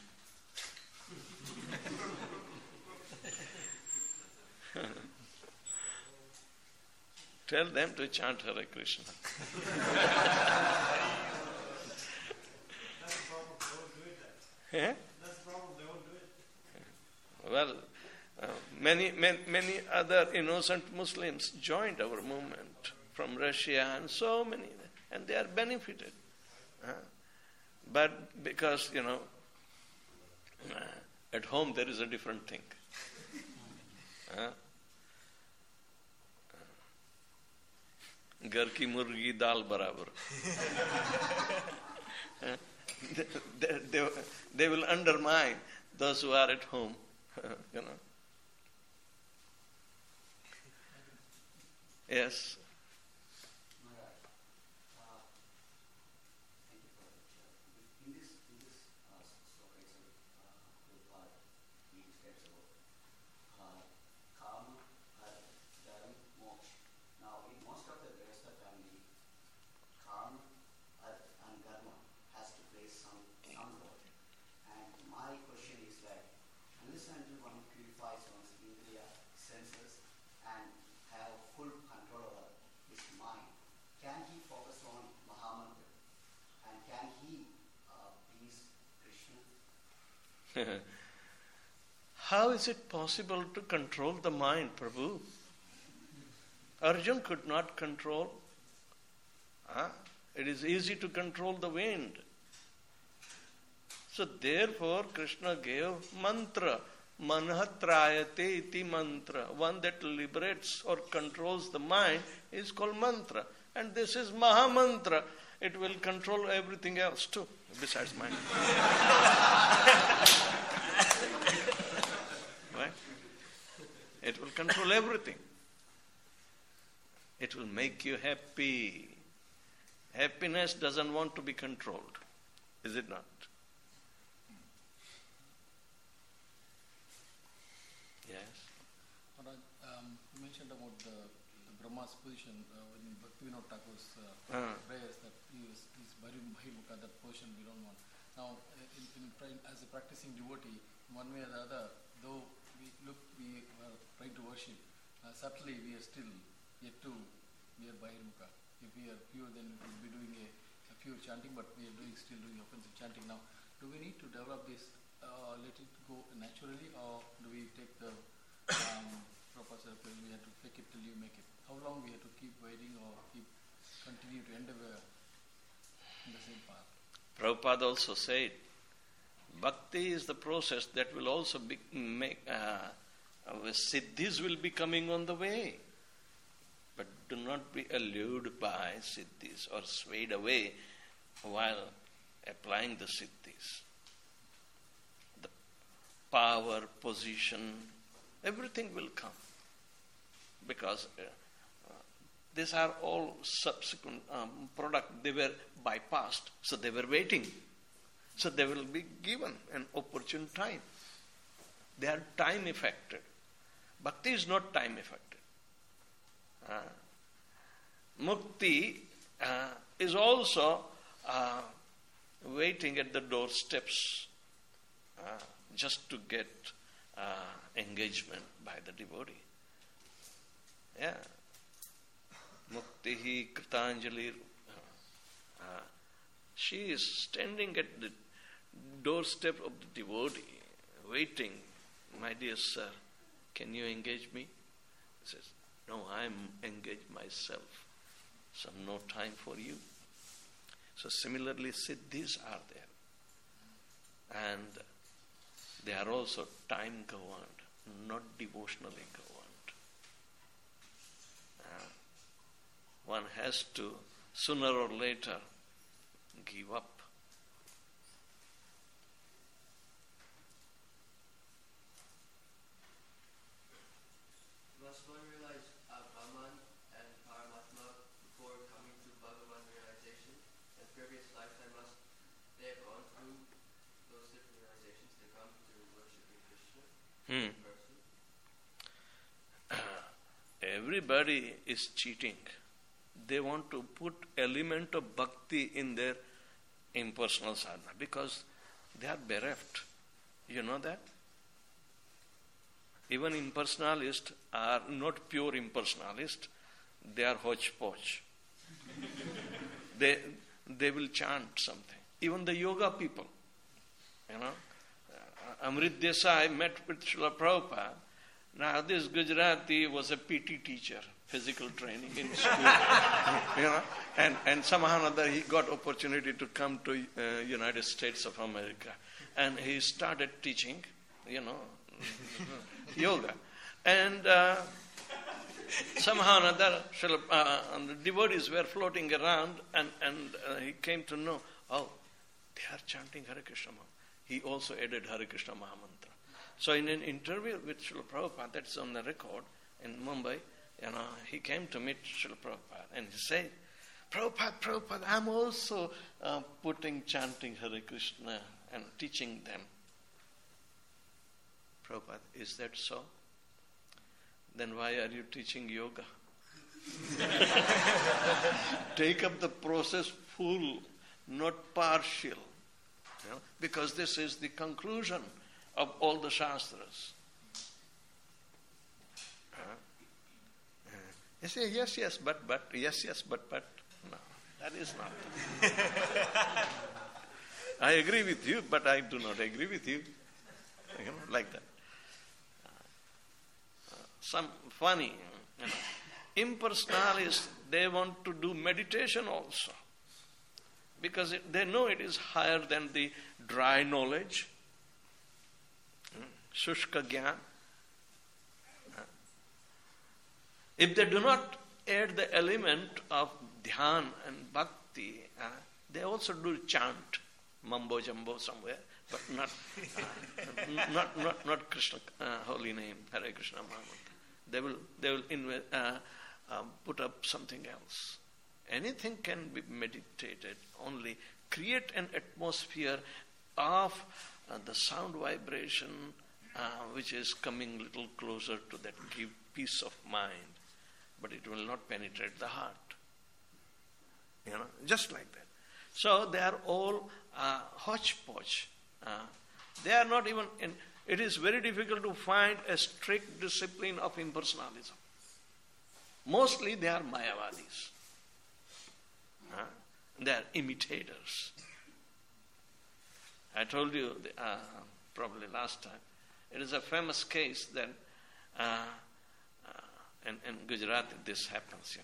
Tell them to chant Hare Krishna. That's the problem, they won't do it then. Yeah? That's the problem, they won't do it. Well, uh, many, many, many other innocent Muslims joined our movement from Russia, and so many, and they are benefited. Uh, but because, you know, uh, at home there is a different thing. Uh, Gar ki murgi dal barabar. Uh, they, they, they will undermine those who are at home, you know. Yes. Maharaj, uh, thank you for the lecture. In this, in this uh, sloka itself, uh, Prabhupada, he describes about uh, karma, artha, dharma, moksha. Now, in most of the Grihastha family, karma, artha, and dharma has to play some, some role. And my question is that, unless and until one purifies one's indriya senses and have full control over his mind, can he focus on Mahamantra? And can he uh, please Krishna? How is it possible to control the mind, Prabhu? Arjun could not control. Huh? It is easy to control the wind. So therefore Krishna gave mantra. Manhatrayate iti mantra. One that liberates or controls the mind is called mantra. And this is Mahamantra. It will control everything else too, besides mind. Right? It will control everything. It will make you happy. Happiness doesn't want to be controlled. Is it not? Yes. Maharaj, um, you mentioned about the, the Brahma's position uh, in Bhaktivinoda Thakur's uh, Ah. prayers, that he is, is Bahimukha, that position we don't want. Now, uh, in, in, trying- as a practicing devotee, one way or the other, though we look, we are trying to worship, uh, subtly we are still yet to be a Bahimukha. If we are pure, then we will be doing a, a pure chanting, but we are doing still doing offensive chanting. Now, do we need to develop this, uh, let it go naturally, or do we take the um, proper circle, we have to fake it till you make it? How long we have to keep waiting or keep continue to endeavor in the same path? Prabhupada also said, bhakti is the process that will also be, make, uh, uh, siddhis will be coming on the way. But do not be allured by siddhis or swayed away while applying the siddhis. The power, position, everything will come. Because uh, uh, these are all subsequent um, product. They were bypassed, so they were waiting. So they will be given an opportune time. They are time affected. Bhakti is not time affected. Uh, mukti uh, is also uh, waiting at the doorsteps uh, just to get uh, engagement by the devotee. Yeah. Muktihi Kritanjali. Uh, uh, she is standing at the doorstep of the devotee, waiting. My dear sir, can you engage me? He says, no, I am engaged myself. So no time for you. So similarly, siddhis are there. And they are also time governed, not devotionally governed. Uh, one has to, sooner or later, give up. Must one realize uh, Brahman and Paramatma before coming to Bhagavan realization? In previous lifetime, must they have gone through those different realizations to come to worshiping Krishna Hmm. in person? Everybody is cheating. They want to put element of bhakti in their impersonal sadhana because they are bereft. You know that? Even impersonalists are not pure impersonalists. They are hodgepodge. they they will chant something. Even the yoga people. You know, uh, Amrit Desai met with Srila Prabhupada. Now this Gujarati was a P T teacher, physical training in school. you know, and, and somehow or other he got opportunity to come to uh, United States of America. And he started teaching, you know, yoga. And uh, somehow or other, uh, the devotees were floating around and, and uh, he came to know, oh, they are chanting Hare Krishna Maha. He also added Hare Krishna Mahamantra. So in an interview with Srila Prabhupada, that's on the record in Mumbai, you know, he came to meet Srila Prabhupada and he said, Prabhupada, Prabhupada, I'm also uh, putting chanting Hare Krishna and teaching them. Prabhupada, is that so? Then why are you teaching yoga? Take up the process full, not partial. You know, because this is the conclusion of all the Shastras. Uh, uh, you say, yes, yes, but, but, yes, yes, but, but. No, that is not. I agree with you, but I do not agree with you. You know, like that. Uh, some funny, you know, impersonalists, they want to do meditation also. Because it, they know it is higher than the dry knowledge. Shushka Gyan. If they do not add the element of dhyan and bhakti, uh, they also do chant, mambo jumbo somewhere, but not uh, not, not not Krishna uh, holy name, Hare Krishna Mahamantra. They will they will inve- uh, uh, put up something else. Anything can be meditated. Only create an atmosphere of uh, the sound vibration. Uh, which is coming a little closer to that give peace of mind, but it will not penetrate the heart. You know, just like that. So they are all uh, hodgepodge. Uh, they are not even, in, it is very difficult to find a strict discipline of impersonalism. Mostly they are Mayavadis. Uh, they are imitators. I told you uh, probably last time, it is a famous case that uh, uh, in, in Gujarati this happens,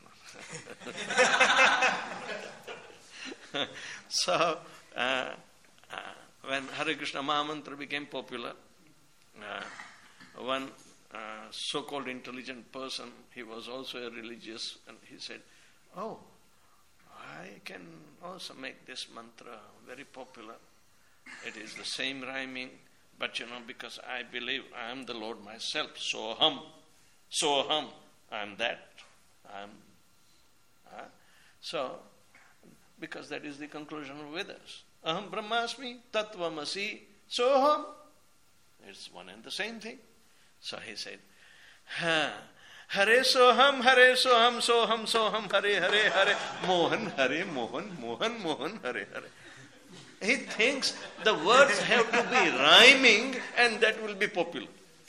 you know. so, uh, uh, when Hare Krishna Mahamantra became popular, uh, one uh, so-called intelligent person, he was also a religious, and he said, oh, I can also make this mantra very popular. It is the same rhyming, but you know, because I believe I am the Lord myself, Soham, Soham, I am that, I am. Uh, so, because that is the conclusion of Vedas. Aham Brahmasmi, Tattvamasi, Soham. It's one and the same thing. So he said, ha, Hare Soham, Hare Soham, Soham, Soham, Hare, Hare, Hare, Mohan, Hare, Mohan, Mohan, Mohan, Hare, Hare. He thinks the words have to be rhyming and that will be popular.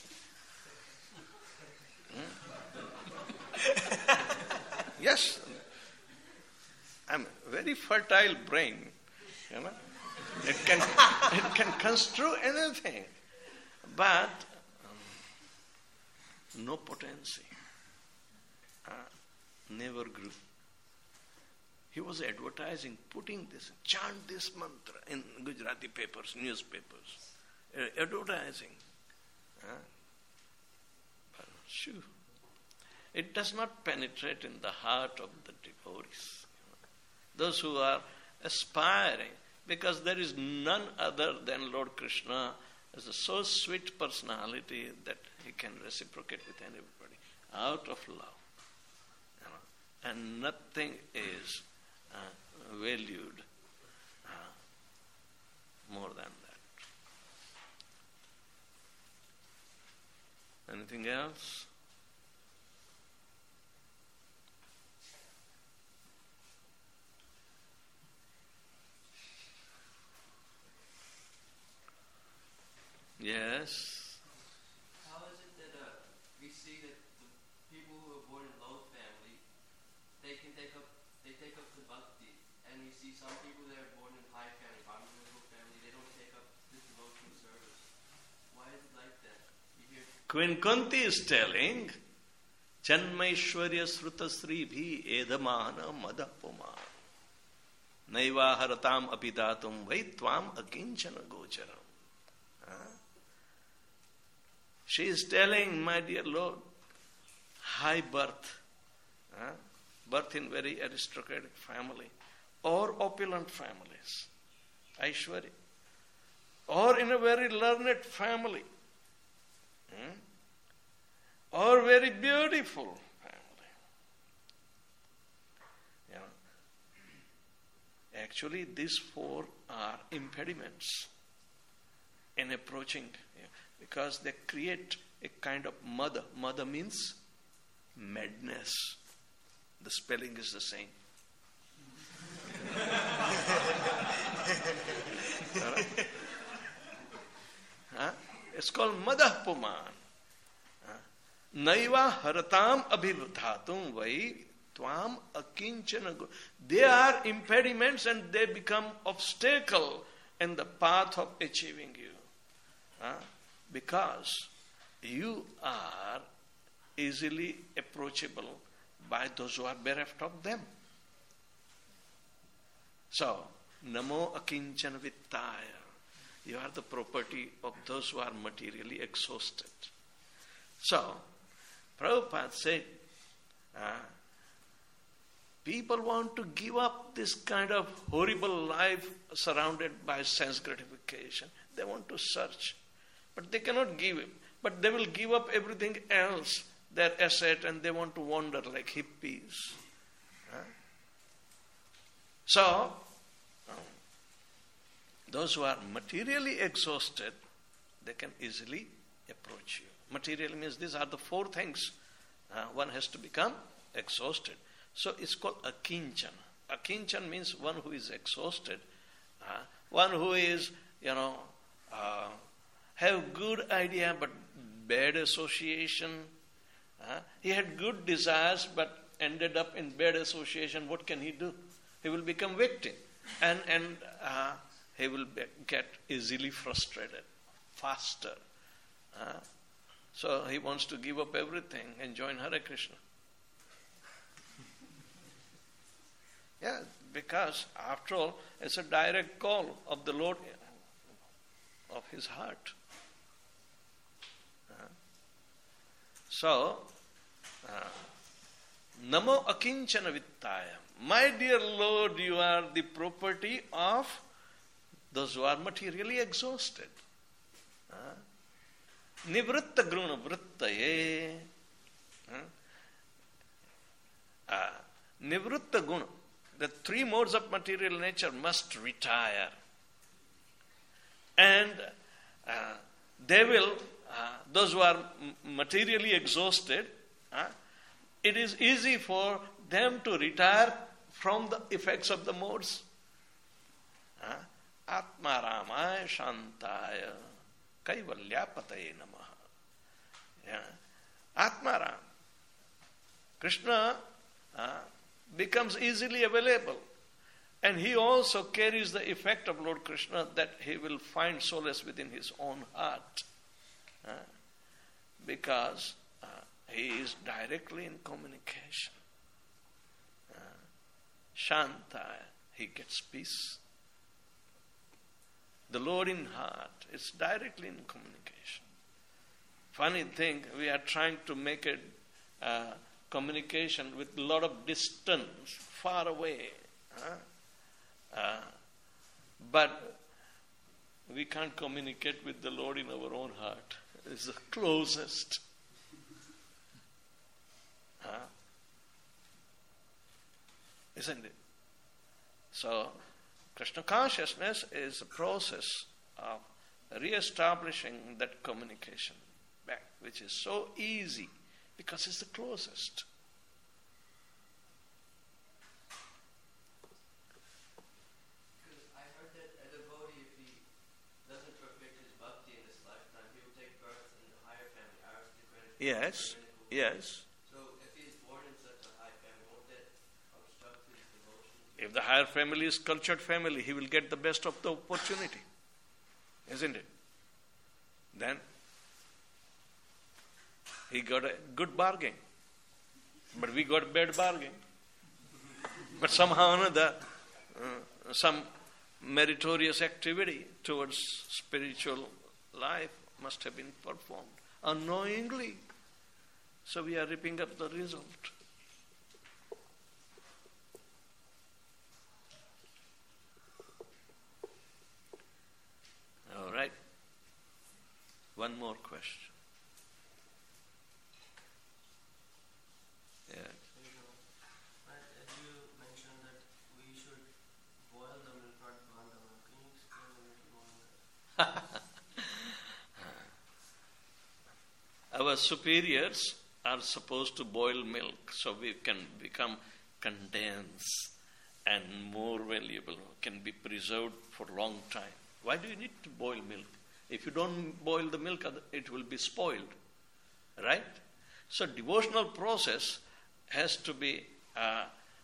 Hmm? Yes. I'm a very fertile brain. You know? It can, it can construe anything. But um, no potency. Uh, never grew. He was advertising, putting this, chant this mantra in Gujarati papers, newspapers, uh, advertising. Uh, but shoo, it does not penetrate in the heart of the devotees. Those who are aspiring, because there is none other than Lord Krishna as a so sweet personality that he can reciprocate with anybody out of love. You know, and nothing is uh, valued uh, more than that. Anything else? Yes. How is it that uh, we see that the people who are born in low family, they can take up, they take up the bhakti, and we see some people that are born in high family, Brahminical family, they don't take up this devotional service. Why is it like that? You hear Queen Kunti is telling, Janmaishwarya Srutasri bhi edamana madapuma Naiva haratam apidatum vaitvam akinchana gocharam. She is telling, my dear Lord, high birth, uh, birth in very aristocratic family, or opulent families, Aishwarya, or in a very learned family, hmm? or very beautiful family. You know, actually, these four are impediments in approaching, you know, because they create a kind of mada. Mada means madness. The spelling is the same. Huh? It's called Madah Puman. Naiva haratam abhivdhatum vai tvam akinchana. They are impediments and they become obstacle in the path of achieving you. Huh? Because you are easily approachable by those who are bereft of them. So, namo akinchana vittaya. You are the property of those who are materially exhausted. So, Prabhupada said, uh, people want to give up this kind of horrible life surrounded by sense gratification. They want to search. But they cannot give it. But they will give up everything else, their asset, and they want to wander like hippies. Huh? So, um, those who are materially exhausted, they can easily approach you. Material means these are the four things. Uh, one has to become exhausted. So it's called akinchan. Akinchan means one who is exhausted. Uh, one who is, you know, uh, have good idea but bad association. Uh, he had good desires but ended up in bad association. What can he do? He will become victim. And, and uh, he will be, get easily frustrated, faster. Uh, so he wants to give up everything and join Hare Krishna. Yeah, because after all, it's a direct call of the Lord of his heart. Uh, So, uh, Namo akinchana vittaya. My dear Lord, you are the property of those who are materially exhausted. Uh, Nivritta gruna vrittaye. Uh, Nivritta guna. The three modes of material nature must retire. And uh, they will, uh, those who are m- materially exhausted, uh, it is easy for them to retire from the effects of the modes. Uh, Atma Ramaya Shantaya Kaivalyapataye Namaha. Yeah. Atma Ram. Krishna uh, becomes easily available. And he also carries the effect of Lord Krishna that he will find solace within his own heart. Uh, because uh, he is directly in communication. Uh, Shanta, he gets peace. The Lord in heart is directly in communication. Funny thing, we are trying to make a uh, communication with a lot of distance, far away. Huh? Uh, but we can't communicate with the Lord in our own heart. It's the closest. Huh? Isn't it? So, Krishna consciousness is a process of re-establishing that communication back, which is so easy because it's the closest. Because I heard that a devotee, if he doesn't perfect his bhakti in this lifetime, he will take birth in the higher family, aristocratic. Yes, yes. So if he is born in such a high family, won't that obstruct his devotion? If the higher family is cultured family, he will get the best of the opportunity. Isn't it? Then he got a good bargain. But we got a bad bargain. But somehow or another, uh, some meritorious activity towards spiritual life must have been performed unknowingly. So we are reaping up the result. All right. One more question. Yeah. But as you mentioned that we should boil the milk, not burn the milk. Can you explain a little more on that? Our superiors are supposed to boil milk so we can become condensed and more valuable, can be preserved for a long time. Why do you need to boil milk? If you don't boil the milk, it will be spoiled. Right? So devotional process has to be uh,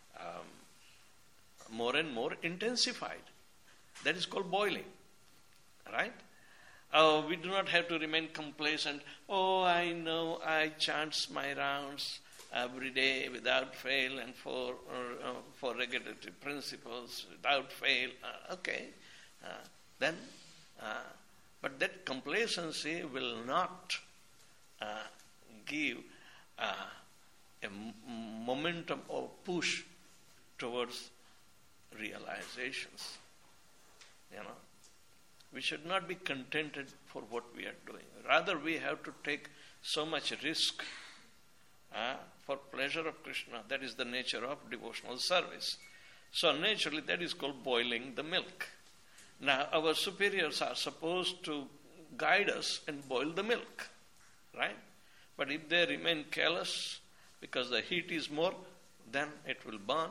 um, more and more intensified. That is called boiling. Right? Uh, we do not have to remain complacent. Oh, I know I chant my rounds every day without fail and for uh, for regulatory principles without fail. Uh, okay. Uh, then, uh, but that complacency will not uh, give uh, a m- momentum or push towards realizations. You know, we should not be contented for what we are doing. Rather, we have to take so much risk uh, for pleasure of Krishna. That is the nature of devotional service. So naturally, that is called boiling the milk. Now, our superiors are supposed to guide us and boil the milk, right? But if they remain careless, because the heat is more, then it will burn.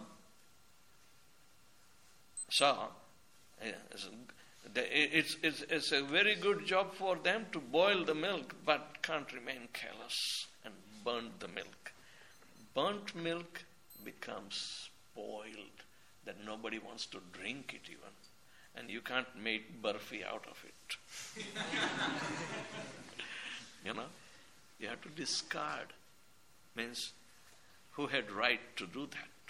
So, it's, it's, it's a very good job for them to boil the milk, but can't remain careless and burn the milk. Burnt milk becomes spoiled, that nobody wants to drink it even. And you can't make burfi out of it. You know, you have to discard. Means, who had right to do that?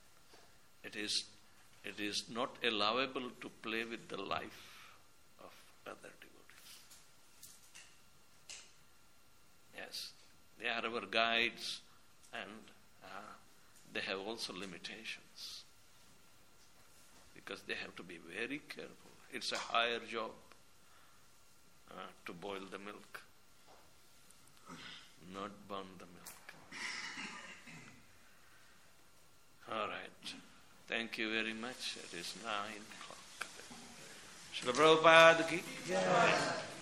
It is, it is not allowable to play with the life of other devotees. Yes, they are our guides, and uh, they have also limitations because they have to be very careful. It's a higher job uh, to boil the milk, not burn the milk. All right. Thank you very much. It is nine o'clock. Srila Prabhupada ki jai.